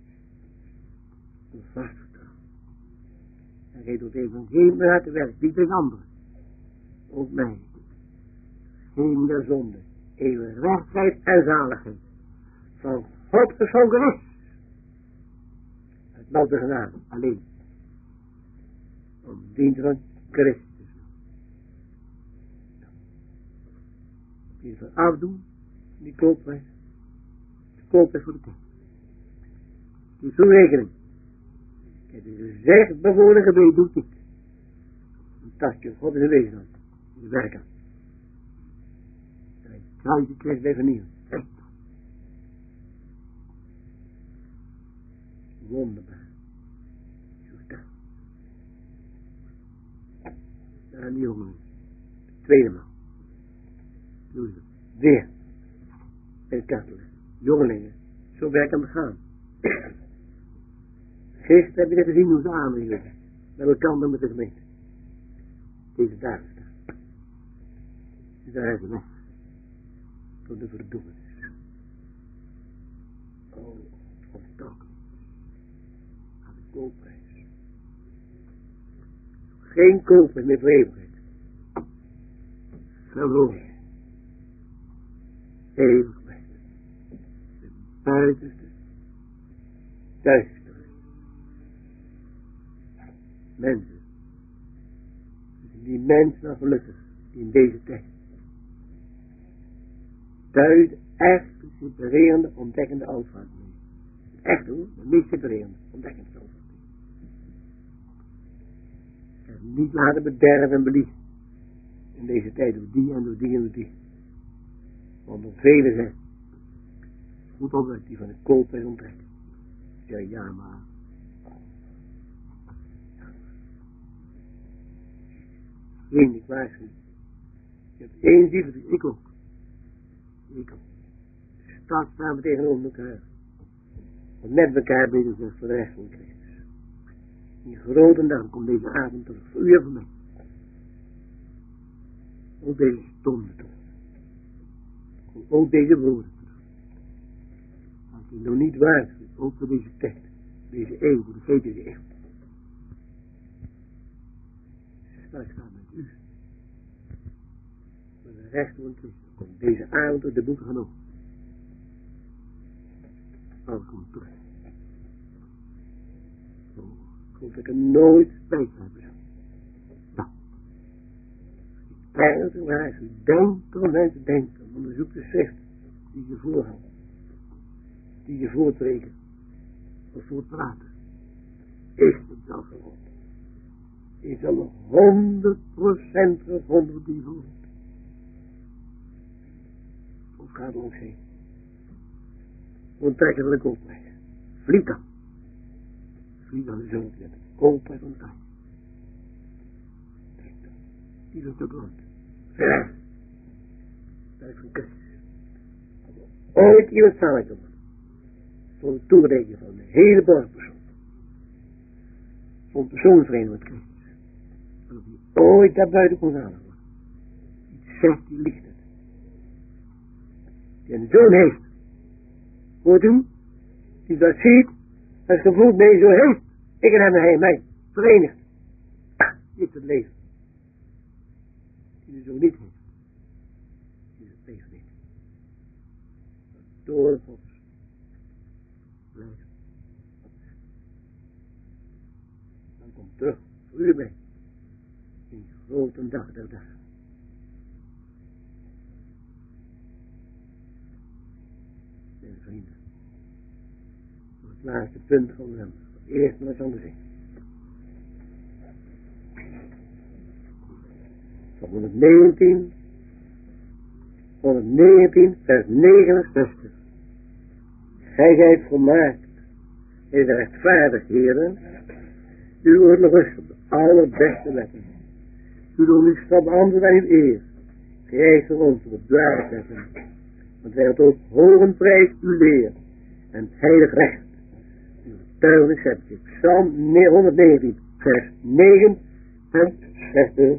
Een vast vertrouwen. Hij reed door het evangelie uit te werk. Niet tegen anderen. Ook mij. Geen der zonde. Eeuwige rechtheid en zaligheid. Van God geschonken is. Het louter genade. Alleen. Om dient van Christus. Die van afdoen. Die koopprijs. De koopprijs voor de tijd. Die toerekening. Het is gezegd bevolen gebed doet niet. Een tasje God is een wezen aan. Die werken. En een kruisje krijgt bij vernieuwen. Echt. Wonderbaar. Zo staan. Daar aan die jongen. De tweede man. Doe ze. Weer. Bij de kastelen. Jongelingen. Zo werken we gaan. Gisteren heb je net gezien hoe ze aanwezig zijn. Met elkaar met de gemeente. Deze dagen staan. Dus daar is de weg. Tot de verdoemenis. Oh, ontstoken. Aan de koopprijs. Geen koopprijs meer voor eeuwigheid. Verloren. Eeuwigheid. De buitenste. Duister. Mensen. Die mens nou gelukkig. In deze tijd. Duid echt separerende, ontdekkende oudvaart. Echt hoor. De meest separerende, ontdekkende oudvaart. En niet laten bederven en believen. In deze tijd door die en door die en door die. Want er velen zijn. Goed oplet die van de koop en onttrekken. Ja maar. Vriend, ik waarschuw. Je hebt één liefde, ik ook. Ik ook. Straks staan we tegenover elkaar. Want met elkaar bezig zijn voor de recht van Christus. Die grote dag komt deze avond terug. Voor u en voor mij. Ook deze stonde terug. Ook deze woorden terug. Als je nog niet waarschuwt, ook voor deze tijd. Deze eeuw, voor de geestelijke eeuw. Straks gaat met u. Voor de recht van Christus. Komt deze avond door de boeken genomen. Alles komt terug. Oh, ik hoop dat ik er nooit spijt van heb. Nou. Ergens waar je denkt om mensen denken. Onderzoek de schrift die je voorhoudt. Die je voortreken. Of voortpraten. Is het dan gewoon. Is al 100% gevonden die voelt. Of gaat langs heen. Onttrekken van de koolprijs. Vlieg dan. Vlieg dan de zoon met de koolprijs van de tijd. Die is ook rond. Ja. Dat is van Christus. Ooit iemand samen te worden. Voor het toerekenen van de hele borstpersoon. Voor persoonsvereniging met Christus. En of die ooit daar buiten kon halen worden. Die zegt, die liegt het. Die een zoon heeft. Hoort u? Die dat ziet. Het gevoel mee zo heeft. Ik en hem en hij mij. Verenigd. Dit is het leven. Die zo niet heeft. Die is het leven niet. Door God. Blijf. Dan komt terug. Voor u erbij. In die grote dag der dagen. Mijn vrienden. Het laatste punt van hem. Eerst maar eens aan de zin. Van 119 vers 69. Gij zijt volmaakt in de rechtvaardig, heren. U wordt nog eens op de allerbeste wetten. U doet uw stap anders dan uw eer. Gij voor ons op dwaas zetten. Want wij het ook hogen prijs uw leer. En heilig recht. Uw getuigenis hebt je. Psalm 119 vers 9 en 60.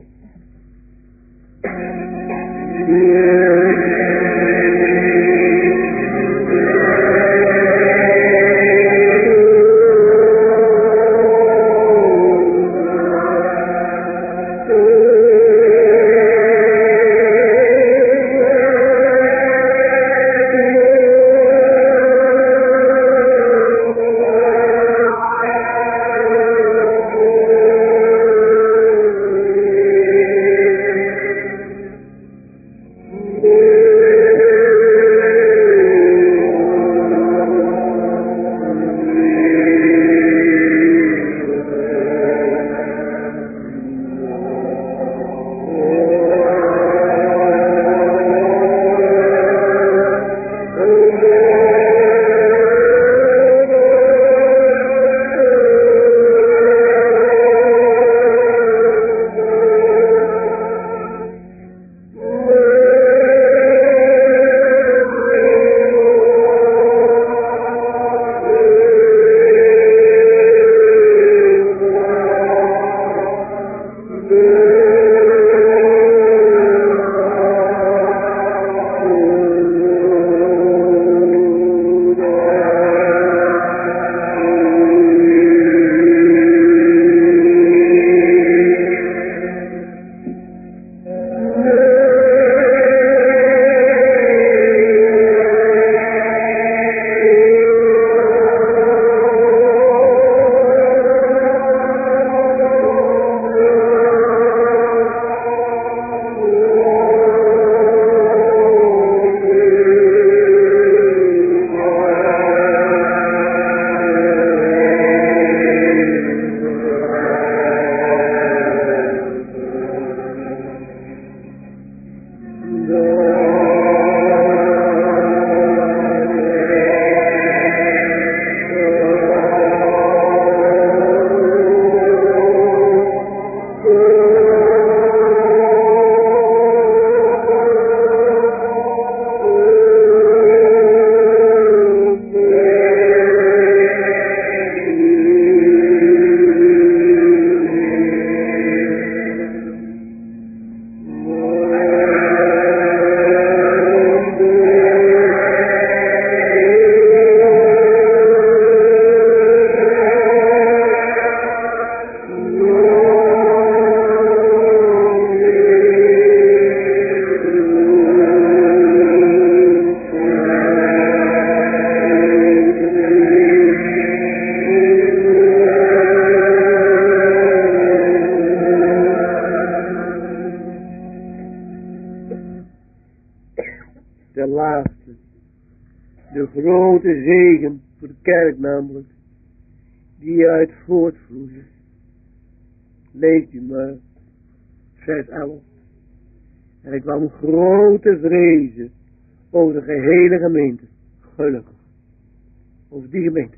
de laatste, de grote zegen voor de kerk namelijk, die uit voortvloeide. Leest u maar, vers 11. En ik kwam grote vrezen over de gehele gemeente. Gelukkig. Over die gemeente.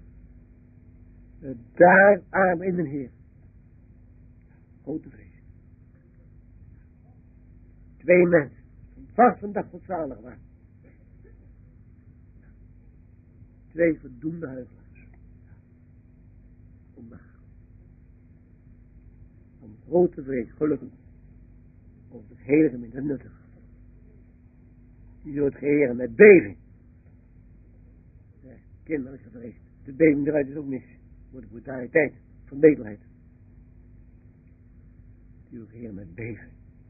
Daar arm in de Heer. Grote vrees. 2 mensen. Vast een dag tot zalig waren. 2 verdoemde huigelaars. Om grote vrees, gelukkig. Over het hele gemeente, nuttig. Die zult geheren met beving. Ja, kinderlijke vrees. De beving eruit is ook niks. Voor de brutaliteit, vermetelheid. Die zult geheren met beving.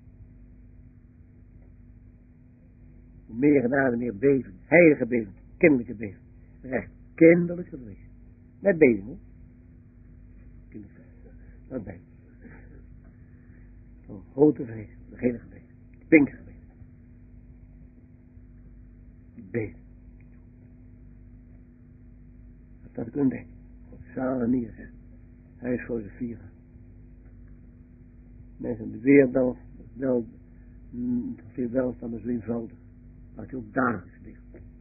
Hoe meer genade, meer beving. Heilige beving, kinderlijke beving. Recht, kinderlijke vrees. Met beving hoor. Kinderlijke vrees. Dat ben je. Zo'n grote vrees, de hele vrees. Pinkse vrees. Beving. Dat kunt denken. Saloniers. Huis voor de vieren. Mensen de weer wel veel welstand is eenvoudig. Maar het is ook dagelijks dicht.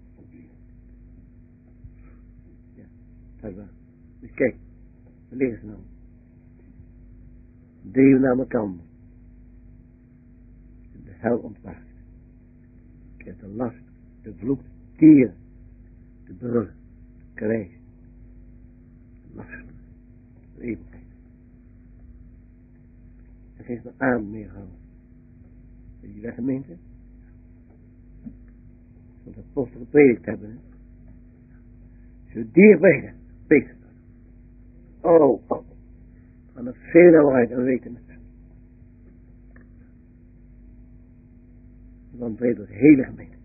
Ja, dat is waar. Dus kijk, we lezen ze nou. Delen naar elkaar. De hel ontwaakt. Ik heb de last, de vloek, dieren, de brullen, de krijg, de last, de eeuwigheid. Er geeft me aan meer houden. Weet je dat gemeente? Wat de apostelen gepredikt hebben. Hè? Zo dierbij Peter. Oh. Gaan er veel naar uit en weten het. Want weet het hele gemeente.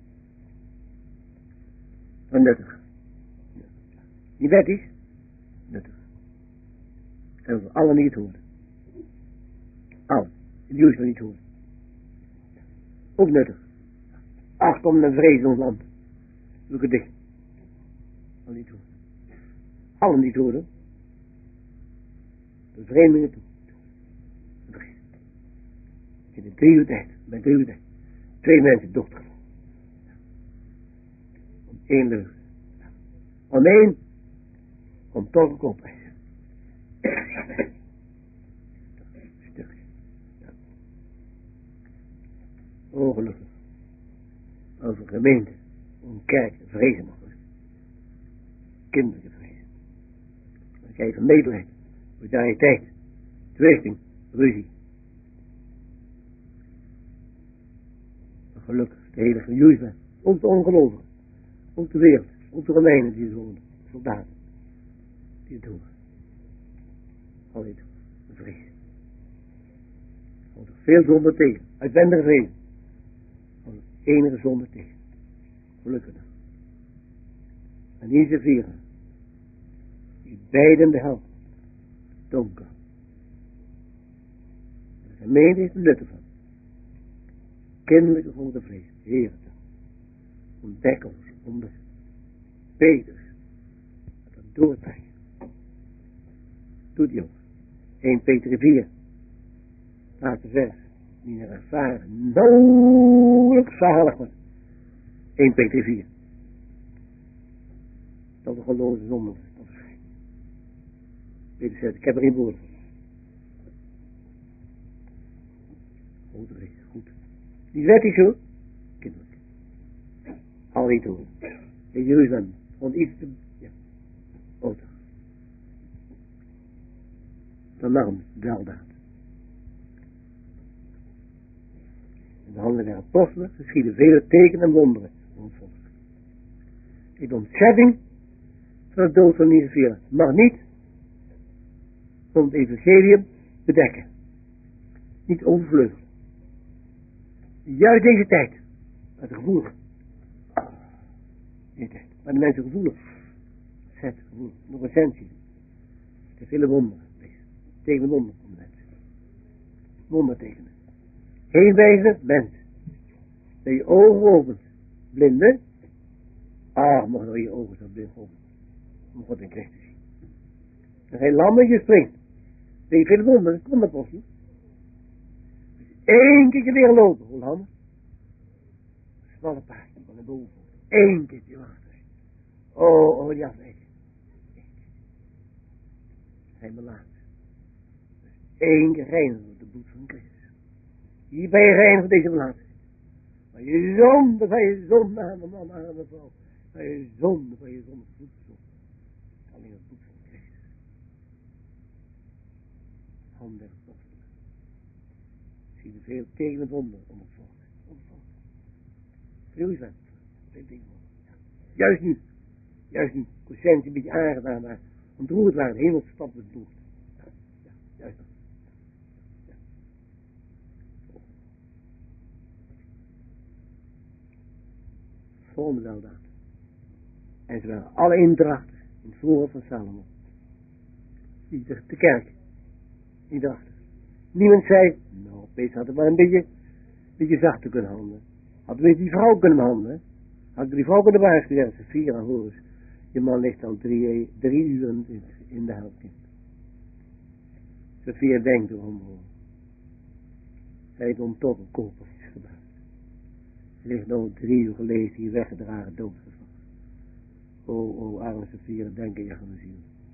Van nuttig. Die wet is nuttig. En we allen niet horen. Allen. Die Jews niet horen. Ook nuttig. Acht om een vrees in ons land. Doe het dicht. Allen niet horen. Allen niet horen. De vreemdelingen toe. Vrees. In de 3 uur tijd. Bij 3 uur tijd. 2 mensen doodgevallen. Om 1 leugen. Om 1. Om toch een koopprijs. Stukje. Ja. Ongelukkig. Als een gemeente, een kerk, vrezen mag worden. Kinderlijke vrezen. Dan krijg je vermetelheid, brutaliteit, twisting, ruzie. Maar gelukkig, de hele gejuice, ook de ongelovigen, ook de wereld, ook de Romeinen die het horen, soldaten, die het horen. Altijd een vrees. Houdt er veel zonde tegen, uitwendige vrezen. Enige zonde tegen. Gelukkig dan. En hier is de 4. Die beiden de hel. Donker. De gemeente is de nut ervan. Kinderlijke grote vrees. Heer. Ontdek ons onder Peters. Dat doortrekken. Doet hij ook. 1 Peter 4. Laatste vers. Die naar ervaren. Nauwelijks zalig wordt. 1 Peter 4. Dat de geloze zonde was. Peter zegt, ik heb er geen woord voor. Goed, goed. Die wet is zo. Kinderlijk. Al niet horen. In Jeruzalem. Gewoon iets te... Ja. Auto. Dan nam weldaad. In de handen der apostelen geschieden vele tekenen en wonderen voor het volk. De ontzetting van de dood van Nizefira mag niet om het evangelium bedekken. Niet overvleugelen. Juist deze tijd. Met de gevoelig. Deze tijd. Maar de mensen gevoelig. Zet gevoelig. Nog essentie. Er vele wonderen. Tegen de wonder van de mensen. Wonder tekenen. Heenwijzen, mens. Dat je ogen opent. Blinde. Mocht door je ogen zo blind worden. Om God in Christus te zien. En geen lammetjes springt. Weet je veel wonderen, kom dat bosje. Eén keertje weer lopen, hoe lang? Smalle paardje van de boven. Eén keertje wachten. Oh, die afwijking. Hij me laat. Eén keer reinigen door de bloed van Christus. Hier ben je rein voor deze plaats. Maar je zonde van je zonde aan de man, aan de vrouw. Van je zonde van je zonde voedsel. Alleen het bloed van Christus. Handen der apostelen. Zie er veel tegen het wonder om het volk. Veel is dat. Veel tegen het wonder. Juist nu. Consciëntie een beetje aangedaan daar. Ontroerd waren, de hemelse stad bedoeld. Ja, juist dat. Ja. Volgende weldaad. En ze waren alle indrachtig in het voorhoofd van Salomo. Die de kerk. Indrachtig. Niemand zei, nou, Peter had er maar een beetje zachter kunnen handelen. Hadden we die vrouw kunnen behandelen. Hadden we die vrouw kunnen waarschuwen. Ze 4 aan horen. Je man ligt al 3 uur in de helft. Sophia denkt erom. Hij heeft om toch een kopertjes gebruikt. Ze ligt nog 3 uur geleden hier weggedragen doodgevallen. O, arme Sophia, denk je aan de ziel.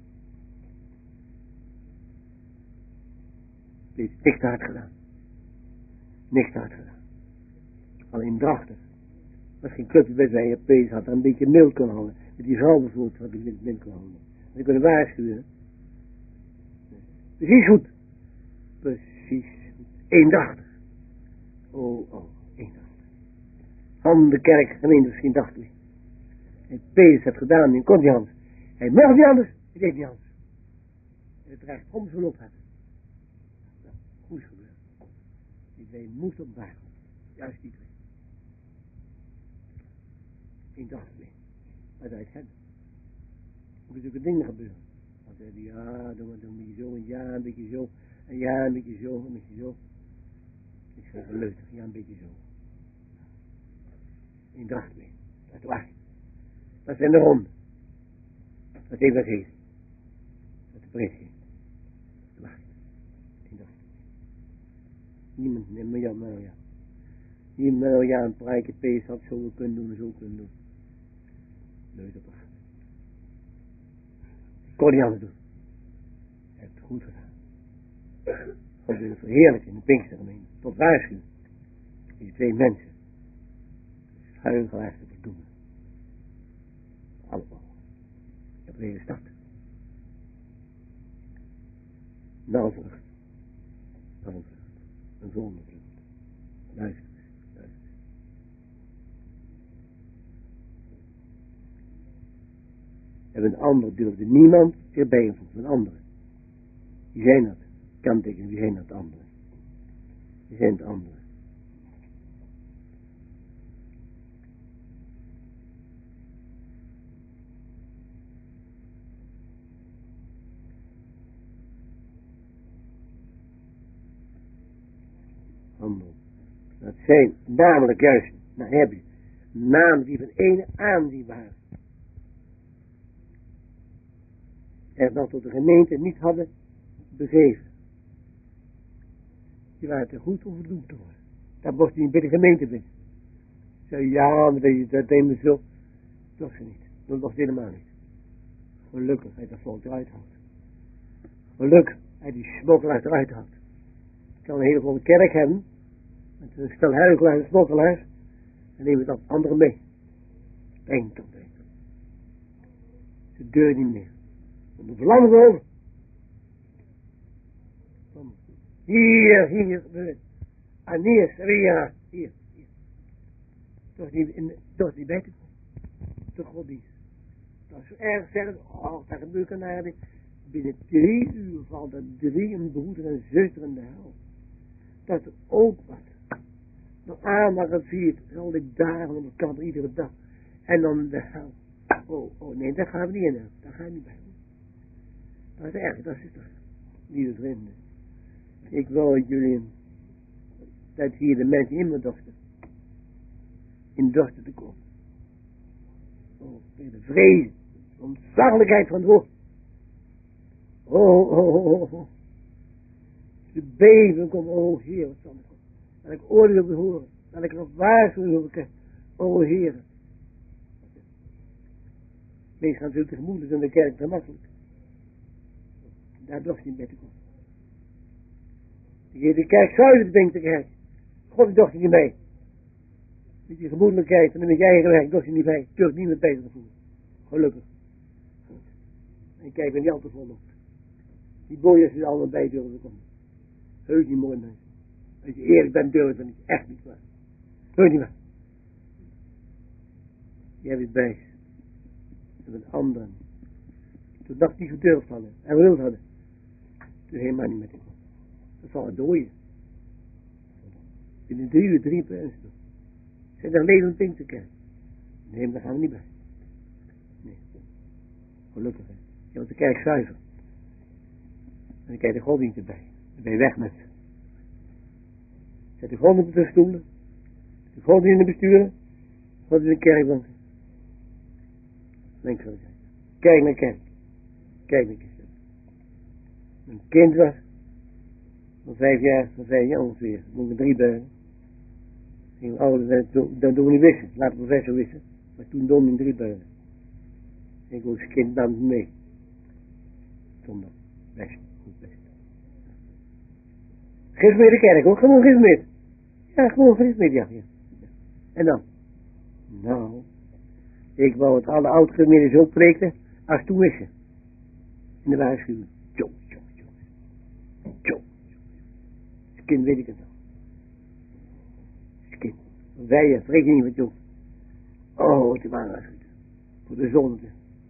Dit is niks te hard gedaan. Niks te hard gedaan. Alleen drachtig. Als geen clubje bij zijn Pees had er een beetje mild kunnen houden. Met die vrouw bijvoorbeeld had ik mild kunnen houden. En kunnen waarschuwen. Precies goed. Precies goed. Eendrachtig. Oh, eendrachtig. Handen, kerk, gemeente misschien dachtelijk. En Pees heeft gedaan, en kon niet anders. Hij mocht niet anders, hij deed niet anders. En het recht om zijn lot hebben. Nou, goed gebeurd. Iedereen moest op waar. Juist iedereen. Eendrachtig mee. Maar dat is het. Er moeten zulke dingen gebeuren. Dan zei hij, ja, doe maar een beetje zo, en ja, een beetje zo, en ja, een beetje zo, een beetje zo. Ik zei, gelukkig, ja, een beetje zo. Eendrachtig mee. Dat is waar. Dat zijn de ronden. Dat is evangelie. Dat is de predikking. Dat is waar. Eendrachtig. Niemand neemt me jou, maar ja. Niemand ja, een prijke pees had zo kunnen doen en zo kunnen doen. Nooit op waar. Kon niet anders doen. Hij heeft het goed gedaan. God wil verheerlijken in de Pinkstergemeente. Tot waarschuwen. Die 2 mensen. Huigelaars te verdoemen. Allemaal. Ik heb de hele stad. Nauwvlucht. Een zondevlucht. Luister. En een ander durfde niemand erbij voegen. Een andere. Wie zijn dat? Kanteken, wie zijn dat anderen? Wie zijn het anderen? Anderen. Dat zijn namelijk juist, daar heb je, namen die van ene aanzien waren. En dat tot de gemeente niet hadden begeven. Die waren te goed om verdoemd te worden. Dat mocht hij niet bij de gemeente binnen. Zei ja, maar dat deed me zo. Dat ze niet. Dat mocht helemaal niet. Gelukkig hij dat volk eruit houdt. Gelukkig hij die smokkelaars eruit houdt. Je kan een hele grote kerk hebben. Met een stel huigelaars en smokkelaars. En nemen dat anderen mee. Denk. Ze deuren niet meer. En de verlangen over. Hier, Anias, Ria, hier. Toch niet bij te komen. Toch godsdienst. Dat is zo erg zeggen, daar gebeurt er naar. Binnen 3 uur valt er 3 een broeder en zuster in de hel. Dat is ook wat. Nog aandacht gevierd, al die dagen, dat kan er iedere dag. En dan de hel. Oh, nee, daar gaan we niet in. Daar gaan we niet bij. Dat is erg, dat is toch. Lieve vrienden. Ik wil jullie, dat hier de mensen in mijn dochter. In de dochter te komen. Oh, de vrees, de ontzaglijkheid van het woord. Oh. De beven komt, oh Heer, wat zal ik komen. Dat ik oordeel op horen, dat ik nog waarschuwing op krijg. Oh Heer. Mensen gaan veel te gemoedelijk in de kerk, gemakkelijk. Daar dorst hij mee te komen. Die de kerk zuiver denkt de kerk. God dorst hij niet mee. Met die gemoedelijkheid en met je eigen werk dorst hij niet bij. Durft niet meer bezig te voelen. Gelukkig. En kijk, ben niet al te vol. Die boeien ze allemaal bij durven te komen. Heus niet mooi mensen. Als je eerlijk bent durven, dan is het echt niet waar. Heus niet waar. Je hebt het bij. En met anderen. Toen dacht die gedurfd hadden. En wild hadden. Toen helemaal niet met hem. Dat zal het dooien. In de 3 uur 3 mensen. Zijn er levend ding te kijken. Nee, daar gaan we niet bij. Nee. Gelukkig hè. Je moet de kerk zuiver. En dan krijg je de godsdienst erbij. Dan ben je weg met ze. Zet de grond op de stoelen. De godsdienst in de besturen. God in de kerkbank. Denk van de kerk. Kijk naar kerk. Kijk naar kerk. Een kind was. Van 5 jaar ongeveer. Moet ik 3 buigen. Ging ouder, dat doen we niet wissen. Laat de professor wissen. Maar toen dom in 3 buigen. Ik was als kind nam het mee. Zondag. Best. Goed best. Geef me de kerk hoor. Gewoon geef me. Ja, gewoon geef me. Ja. En dan? Nou. Ik wou het alle oud-gemeenten zo preken. Als toen wisten. In de waarschuwing. Jo. Als kind weet ik het al. Als kind. Wij spreken niet met jou. Oh, het is waarschuwing. Voor de zonde.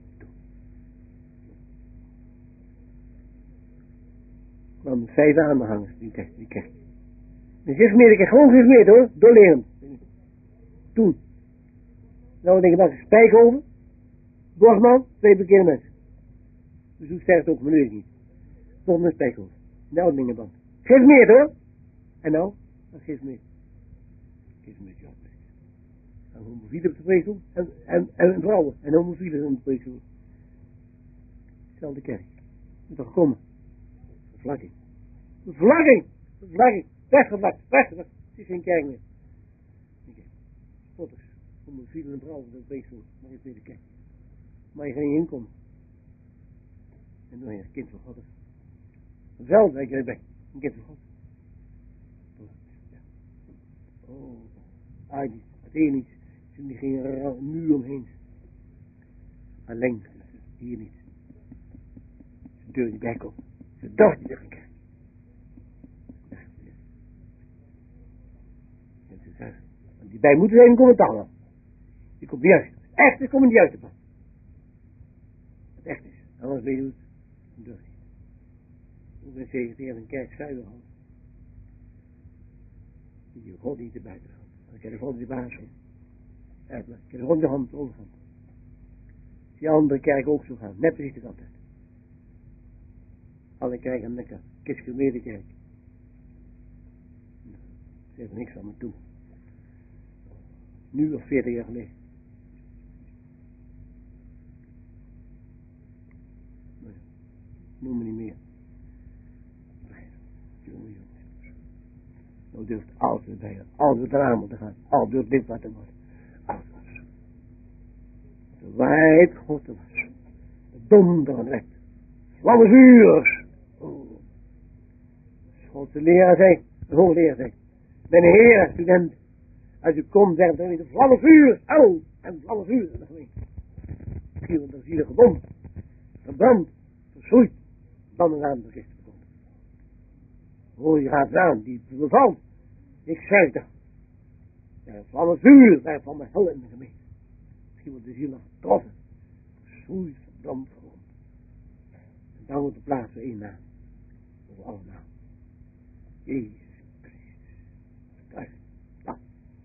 kwamen 5 aanhangers die kerk. En 6 meter, gewoon 6 meter hoor, doorleren. Toen. Nou denk ik dat Spijkhoven, Borgman, 2 bekende mensen. Dus hoe sterft ook, meneer niet. Nog een Spijkhoven. Nou dingenband. Geef meer hoor. En nou? Geef meer. Geef meer, ja. En homofielen op de preek doen. En vrouwen. En homofielen op de preek doen. Dezelfde kerk. Moet toch komen. Vervlakking. Vervlakking. Weggevlakt. Het is geen kerk meer. Spotters. Homofielen en vrouwen op de preek doen. Maar je tweede kerk. Maar je geen inkomen. En dan ben je een kind van God. Zelf ben je erbij. Een kind van God. Oh. Eigenlijk. Het een niet. Er ging een muur omheen. Alleen. Hier niet. Ze durfde niet bij komen. Ze dacht niet tegen kijken. Want die bij moeten zijn, komt het dan. Die komt niet juist. Echt, die komt niet juist. Het echt is. Anders weet je hoe het durft niet. Hoe ben je tegen een kerk zuiver houden. Die God niet erbij te gaan. Dan krijg je God die waarschuwing. Uitleg. Ik heb gewoon de hand overgaan. Die andere kerk ook zo gaan. Net precies de kant uit. Alle kerken aan Mekka. Kiskemeerde kerk. Ze hebben niks aan me toe. Nu of 40 jaar geleden. Nee, noem me niet meer. Jongen. Nou durft altijd bij je. Altijd eraan te gaan. Altijd durft dit wat te worden. Altijd. De waarheid God te was. De donder en recht. Vlammen vuurs. Oh. Schoolse leraar zei. De hoogleraar zei. Mijn heren, student. Als u komt, zegt dan weer de vlammen vuur. Oh. En vlammen vuur. En dan weet je. 400 zielen gebomd. Verbrand. Verschroeid. Dan een aan de kist gekomen. Hoor je gaat aan. Die bevalt. Ik zeg dat. Ja, vlammen vuur. Daar van de hel in de gemeente. Misschien wordt de ziel getroffen. Verschroeid. Verbrand. Verbrand. En dan wordt de plaats weer één naam. Over allemaal. Jezus Christus. Kruis. Nou.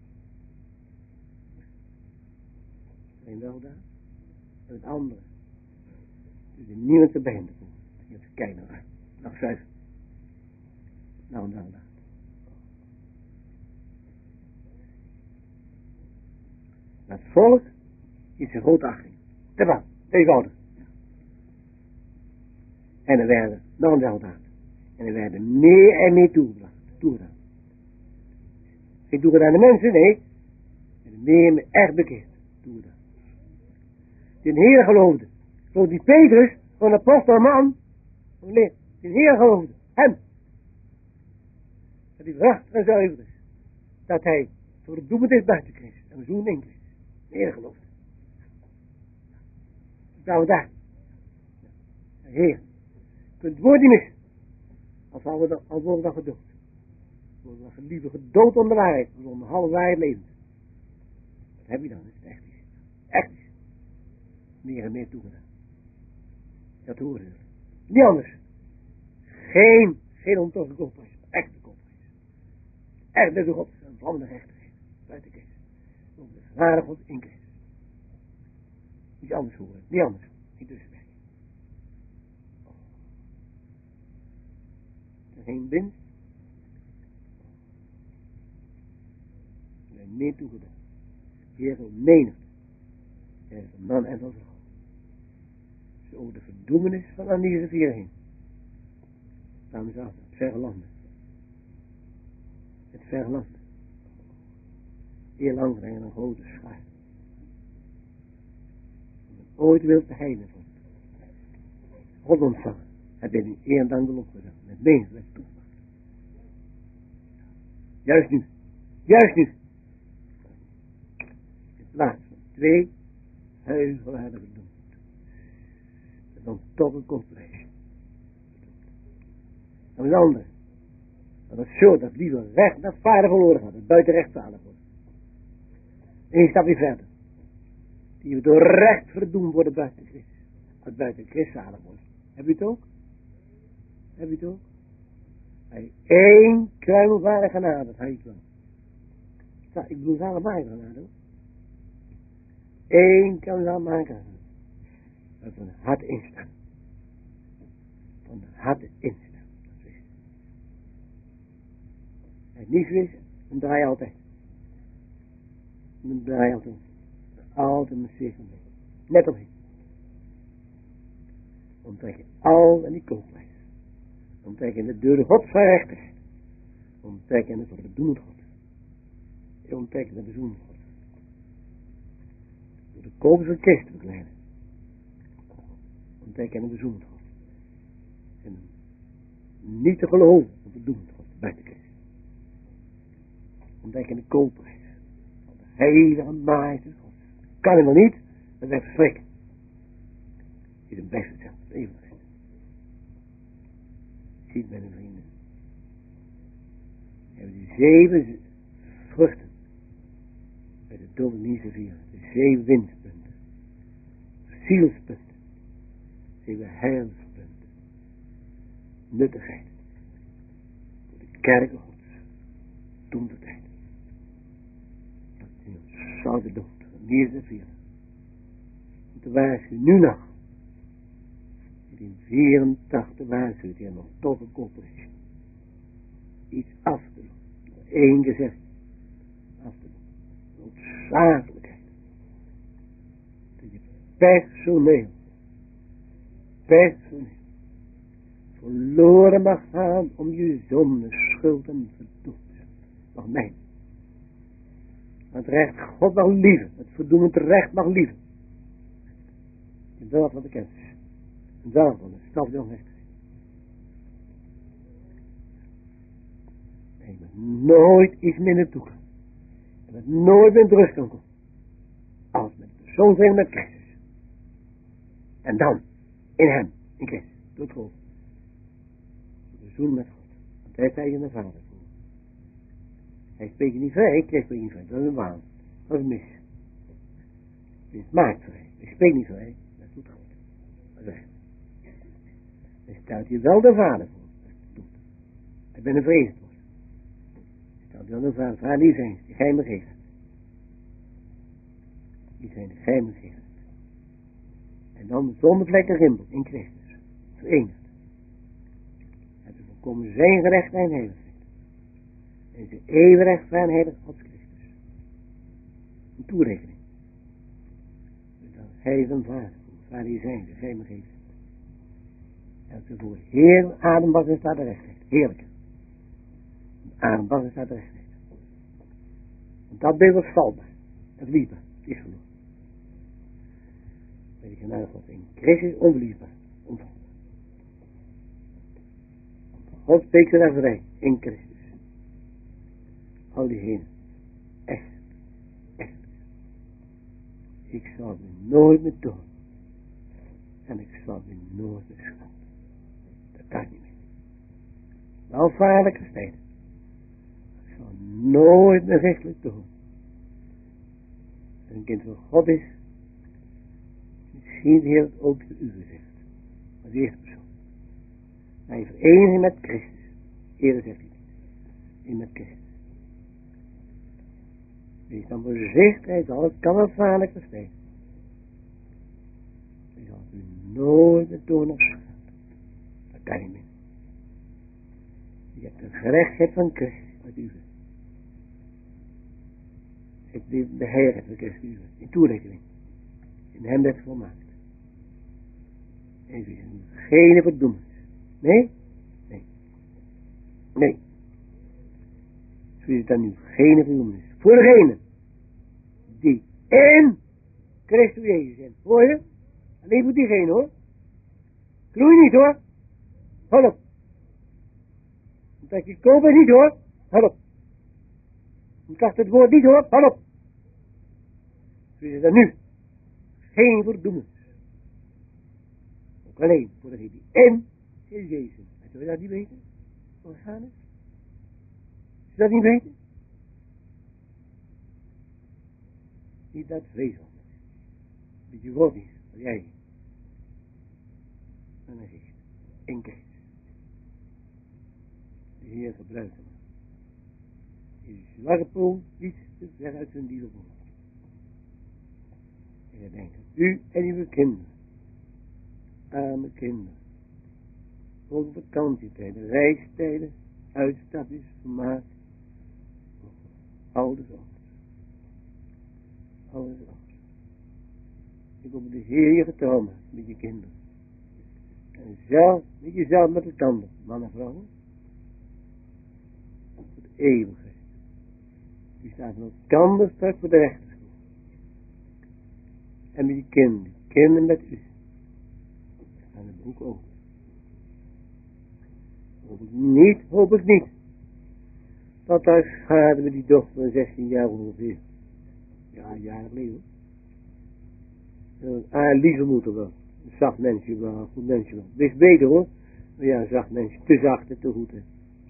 Zijn wel daar. En het andere. Dus er niemand erbij in te komen. Je hebt kijken naar uit. Nog 5. Nou. Het volk is een grote achting. Terwijl, eenvoudig. En er werden nog een weldaad. En er werden meer en meer toegedaan. Geen toegedaan de mensen, nee. En meer en meer echt bekeerd toegedaan. De Heer geloofde. Zo die Petrus, van de apostel man, de Heer geloofde. Hem. Dat hij prachtig en zuiver is. Dat hij verdoemend is buiten Christus. En zoen in Christus. De Heer geloofde. Staan we daar. Heer. Je kunt het woord niet missen. Als worden we dan gedood. Worden we liever gedood om de waarheid. Dan om de halve waarheid levend. Wat heb je dan? Dat is echt iets. Echt iets. Meer en meer toegedaan. Dat horen we. Niet anders. Geen ontogen koopprijs. Echte koopprijs. Echt met de God. Een vlammende rechterheid. Buiten Christus. Om de genade God in Christus. Iets anders horen. Niet anders. Niet tussenweg. Geen winst. En meer toegedaan. Heer een menigte. En van man en van vrouw. Zo over de verdoemenis van Annie vier heen. Dames en heren, het verre landen. Het verre land. Eerlang brengen een grote schaar. Ooit wil de heiden van God ontvangen. Heb je in eer en dank opgedaan. Met menigte met toegebracht. Juist nu. Juist nu. In plaats van 2 huigelwaardige dood. En dan toch een koopprijs. En een ander. Dat is zo dat liever recht naar vader verloren gaat. Dat buiten rechtvaardig wordt. Eén stapje verder. Die we door recht verdoemd worden buiten Christus. Als buiten Christus zalig wordt. Heb je het ook? Heb je het ook? Bij 1 kruimelbare genade, dat heet wel. Ja, ik bedoel allemaal genade. 1 kruimelbare genade. Dat van het hart instaan. Van het hart instaan. Dat is. En niet wist, dan draai je altijd. Dan draai je altijd. Altijd met zeker mee. Net omheen. Dan trek je al en die koopprijs. Dan trek je de deur Gods van rechterheid. Dan trek je het verdoemend God. Dan trek je de bezoenend God. Door de koop van Christus bekleiden. Dan trek je de bezoenend God. En niet te geloven op de doemend God buiten Christus. Dan trek je de koopprijs. Van de heilige majesteit God. Kan hij nog niet, dat is echt verschrikken. Is een beste zelf, even best. Ziet mijn vrienden. We hebben die 7 vruchten. Bij de Dominice vieren. De 7 winstpunten. Zielspunten. 7 heilspunten. Nuttigheid. Voor de kerken Gods. Toen de tijd. Dat is een zoute dood. Meer dan 4. Om te waarschuwen nu nog. In 84 waarschuwt hij nog toch een koppeltje. Iets af te doen. 1 gezegd. Af te doen. Noodzakelijkheid. Dat je personeel. Verloren mag gaan om je zonde, schuld en verdoemd. Mag mijn. Het recht God mag lieven. Het verdoemend recht mag lieven. In dat wat ik heb. En daarvan is stap de onrecht. En je nooit iets minder toe kan. En het nooit meer rust kan komen. Als met de persoon zijn met Christus. En dan, in hem, in Christus, door het geloof. De zoen met God. Want hij zei je naar vader voor. Hij spreekt je niet vrij, ik spreek je niet vrij. Dat is een waan. Dat is mis. Hij maakt vrij. Hij spreekt niet vrij. Dat doet God. Dat is recht. Hij stelt je wel de vader voor. Dat doet. Ik ben een vreemd voor. Hij stelt je wel de vader. Vader, die zijn die geheime geest. Die zijn de geheime geest. En dan zonder vlek en rimpel in Christus. Verenigd. En ze voorkomen zijn gerecht en heiligheid. En zijn eeuwig en heilig Gods Christus. Een toerekening. hij zijn vader voelt, waar hij zijn, de gij me geeft. En ze voor heel adembassen staat de rechtheid, heerlijk. Adembassen staat de rechtheid. Want dat beeld was valbaar, en verliefbaar, het is verloren. Maar die genade God in Christus onverliefbaar, onvalbaar. God spreekt er vrij in Christus. Al diegenen, echt. Ik zal u nooit meer doen. En ik zal u nooit meer schatten. Dat kan niet meer. Wel vaarlijke stijden. Ik zal nooit meer rechtelijk doen. Als een kind van God is, misschien heeft het ook voor u gezegd. Als eerste persoon. Maar je verenigen met Christus. Eerder zegt hij niet. Met Christus. Wees dan voorzichtig, het kan wel vaarlijk zijn. Je zal u nooit meer door nog schatten. Dat kan niet meer. Je hebt de gerechtigheid van Christus uit u. Het de heiligheid van Christus u. In toerekening. In hem dat volmaakt. En u is geen verdoemenis. Nee? Nee. Zo is het dan nu geen verdoemenis. Voor degene die in Christus Jezus zijn. Hoor je? Alleen voor diegene hoor. Gloei niet hoor. Hou op. Omdat je kopen niet hoor. Hou op. Omdat het woord niet hoor. Hou op. Zo is het dan nu. Geen verdoemenis. Ook alleen voor degene die in Christus Jezus zijn. Zou je dat niet weten? Hoe gaan het? Zou je dat niet weten? Niet dat vreselijk. Dat je woord is, wat jij. En dan zegt in Christus. De Heer gebruikt hem. In de zwarpool iets te ver uit zijn dierenboom. En dan denkt u en uw kinderen. Arme kinderen. Ook vakantietijden, reistijden, uitstapjes, vermaak. Ouders. Ik hoop de Heer je getrouw maakt met je kinderen. En zelf, met jezelf met elkaar, man en vrouw. Voor de eeuwigheid. U staat met elkaar straks voor de rechterschool. En met je kinderen met u. En het boek ook. Hoop ik niet. Dat daar schade met die dochter van 16 jaar ongeveer. Ja, een jaar geleden. Lieve moeder wel. Een zacht mensje wel, een goed mensje wel. Wees beter hoor. Maar ja, een zacht mensje. Te zacht en te goed. Hè.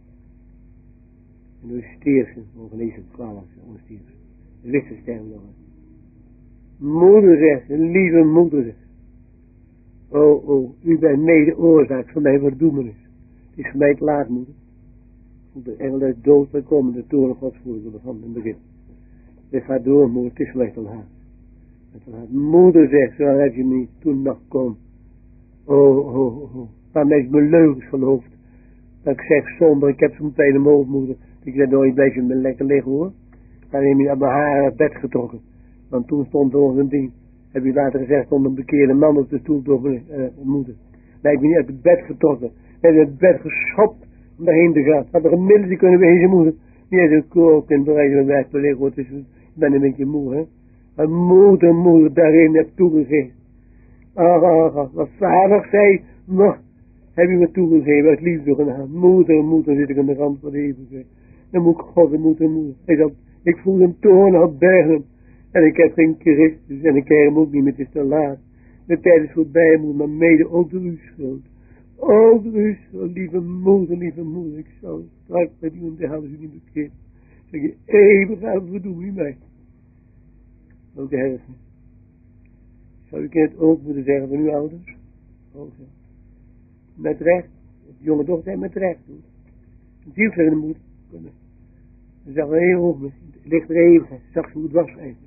En hoe stierf ze. Ongeneeslijk kwalijk. Hoe stierf ze. De lichte sterren nog. Moeder zegt. Een lieve moeder zegt. Oh. U bent mede oorzaak van mijn verdoemenis. Het is voor mij te laat moeder. De engel uit dood, dan komen de toren gods voor van het begin. Dit gaat door moeder. Het is slecht te laat. Moeder zegt, zo heb je me niet toen nog kon. Oh. Waarmee ik mijn leugens geloofd. Dat ik zeg zonder, ik heb zo'n pijn in mijn hoofd moeder. Ik zeg, nou, je blijft je me lekker liggen hoor. Dan heb je naar mijn haar uit bed getrokken. Want toen stond er nog een ding. Heb je later gezegd, stond een bekeerde man op de stoel door moeder. Dan heb je niet uit het bed getrokken. Heb je uit het bed geschopt om daarheen te gaan. Had er een middel kunnen wezen moeder. Die is een kook en bereid van weg te liggen. Ik ben een beetje moe hè. En moeder daarin heb toegegeven. Wat vader zei, nog heb je me toegegeven uit liefde gedaan. Moeder zit ik aan de rand van de eeuwigheid. Dan moet ik God en moeder. Hij zegt, ik voel een toorn op bergen. En ik heb geen Christus en ik krijg hem ook niet meer, het is te laat. De tijd is voorbij, moeder, maar mede ook door uw schuld. Ook door uw schuld, lieve moeder, ik zal straks met u in de hel u niet bekeerd. Zeg je, eeuwig aan verdoem je mij. Ook de helft. Zou ik het ook moeten zeggen van uw ouders? Ook zo. Met recht. De jonge dochter zei met recht. Een ziel tegen de moeder. Ze zag er heel hoog met. Het ligt er eeuwig. Ze zag ze hoe het was eigenlijk.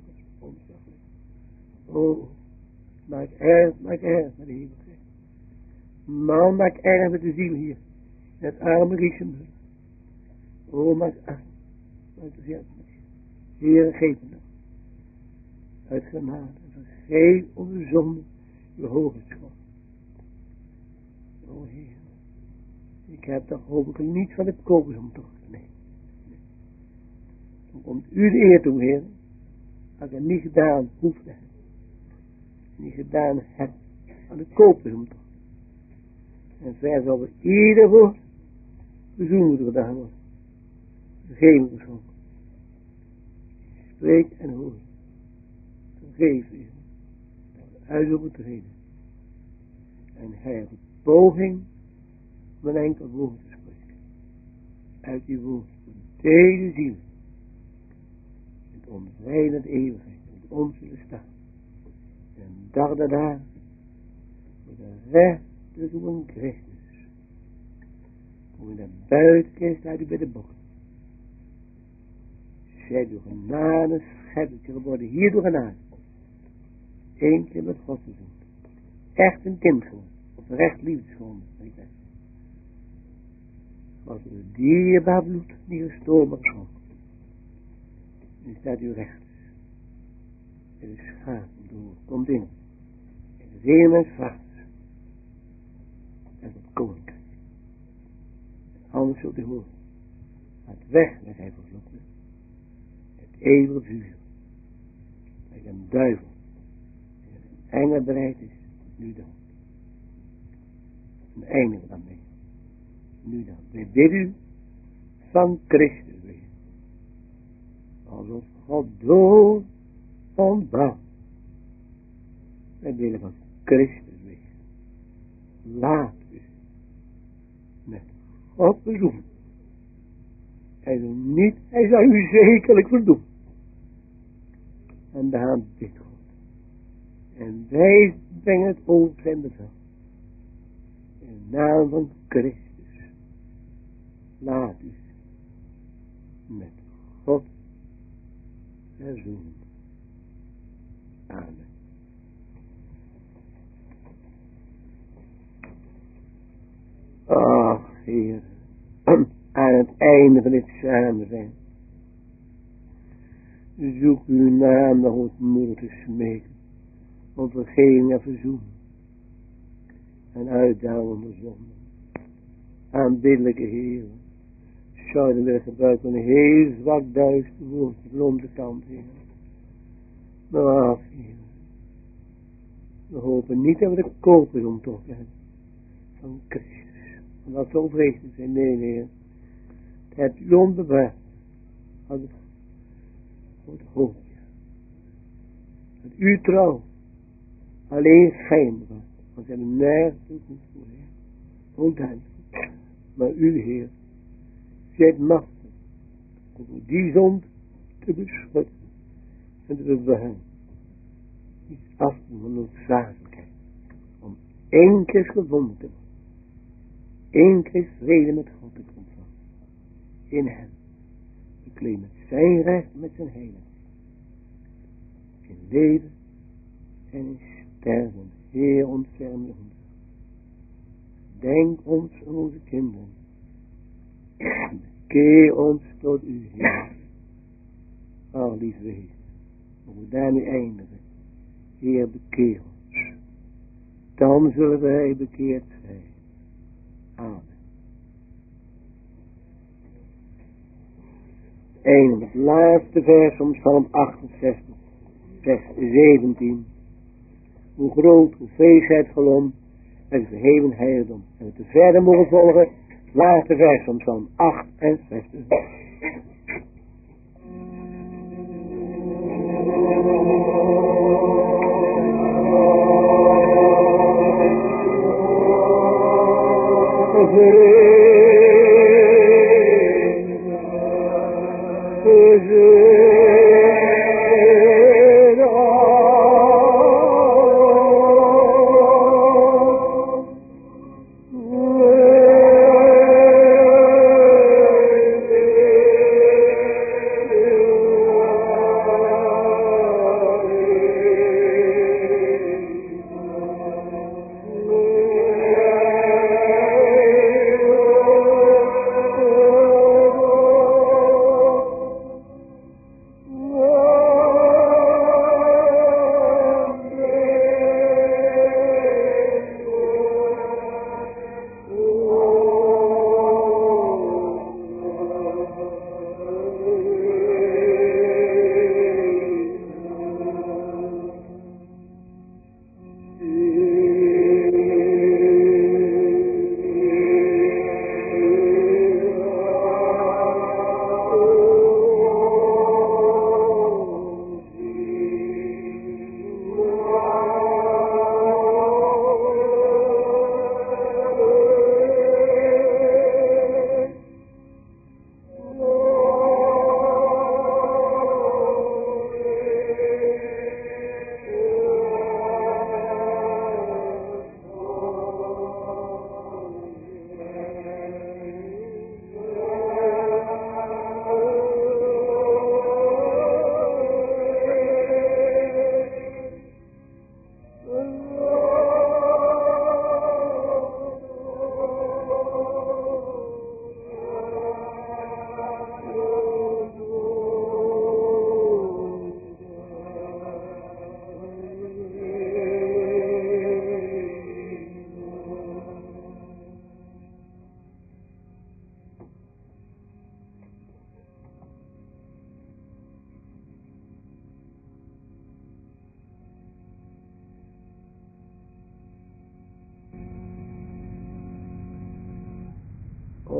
Oh. Maak erg met de eeuwigheid. Man, maak erg met de ziel hier. Het arme Riesenburg. Oh, maak erg. Maak de ziel met. Heer, geef me dat. uit genade. Vergeef onze zonde, uw hoge schuld. O Heer, ik heb toch hopelijk niet van de kopersomtocht. Nee. Dan komt u de eer toe, Heer, als ik het niet gedaan hoef te hebben. Niet gedaan heb aan de kopersomtocht. En ver zal er ieder woord verzoen moeten gedaan worden. Vergeven geschonken. Spreek en hoor. Vergeef u. Uit overtreden. En hij heeft een poging om een enkel woord te spreken. Uit die woord voor deze ziel. Het ontvrijende eeuwigheid. Het ons zullen staan. En dag daarna. Voor de recht te doen Christus. Kom je naar buiten kist uit bij de bokken. Zij door genade scheppertje geworden. Hier door genade. Eén keer met God te doen. Echt een kind geworden. Oprecht liefdesgewonden. Was er een dierbaar bloed niet gestolen geschonken. Nu staat u recht. Het is schaam door. Komt in. Het is een mens vaders. En het koninkrijk. Anders zult u horen. Gaat weg met hij vervloekte. Het eeuwige vuur. Like een duivel. Die een engel bereid is. Nu dan. En eindigen we dan mee. Nu dan. Wij bidden u van Christus weer. Alsof God dood ontbouwt. Wij bidden van Christus weer. Laat u met God bezoeken. Hij zal u zekerlijk verdoen. En dan bidt God. En wij brengen het over zijn bevel. In de naam van Christus. Laat u met God verzoenen. Amen. Ach, Heer. Aan het einde van dit samen zijn. Zoek uw naam nog ons moeder te smeken. Om vergeving en verzoening. En uitdaging onder zonde. Aanbiddelijke Heer. Zouden we gebruiken een heel zwak duister woord. De blonde kant, Heer. Maar af, Heer. We hopen niet dat we de koper om toch hebben. Van Christus. Omdat zo vreselijk zijn. Nee, Heer. Het hebt u onbewaard. Als het voor het hoofd. Dat u trouw. Alleen schijn bewaart. Want ze hebben nergens goed voor, Heer. Onduidelijk. Maar u, Heer. Zijt machtig. Om die zond te beschutten. En te bewaren. Iets af van noodzakelijkheid. Om één keer gevonden te worden. Eén keer vrede met God te ontvangen. In hem. Bekleed met zijn recht, met zijn heiligheid. In leven en in sterven. Heer, ontferm je ons. Denk ons aan onze kinderen. Keer ons tot u, Heer. Ach, lieve Heer. Mogen we daarmee eindigen. Heer, bekeer ons. Dan zullen wij bekeerd zijn. Amen. Eindigen het laatste vers van Psalm 68, vers 17. Hoe groot, hoe feestheid gelom en verheven heiligdom. En we te verder mogen volgen, laatste vers van Psalm 68.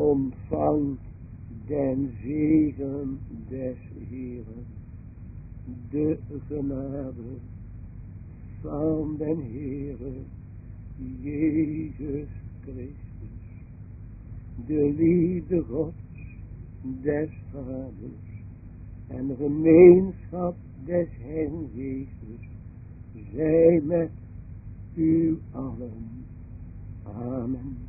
ontvang den zegen des Heeren, de genade van den Heere Jezus Christus, de liefde Gods des Vaders en de gemeenschap des Heiligen Geestes zij met u allen. Amen.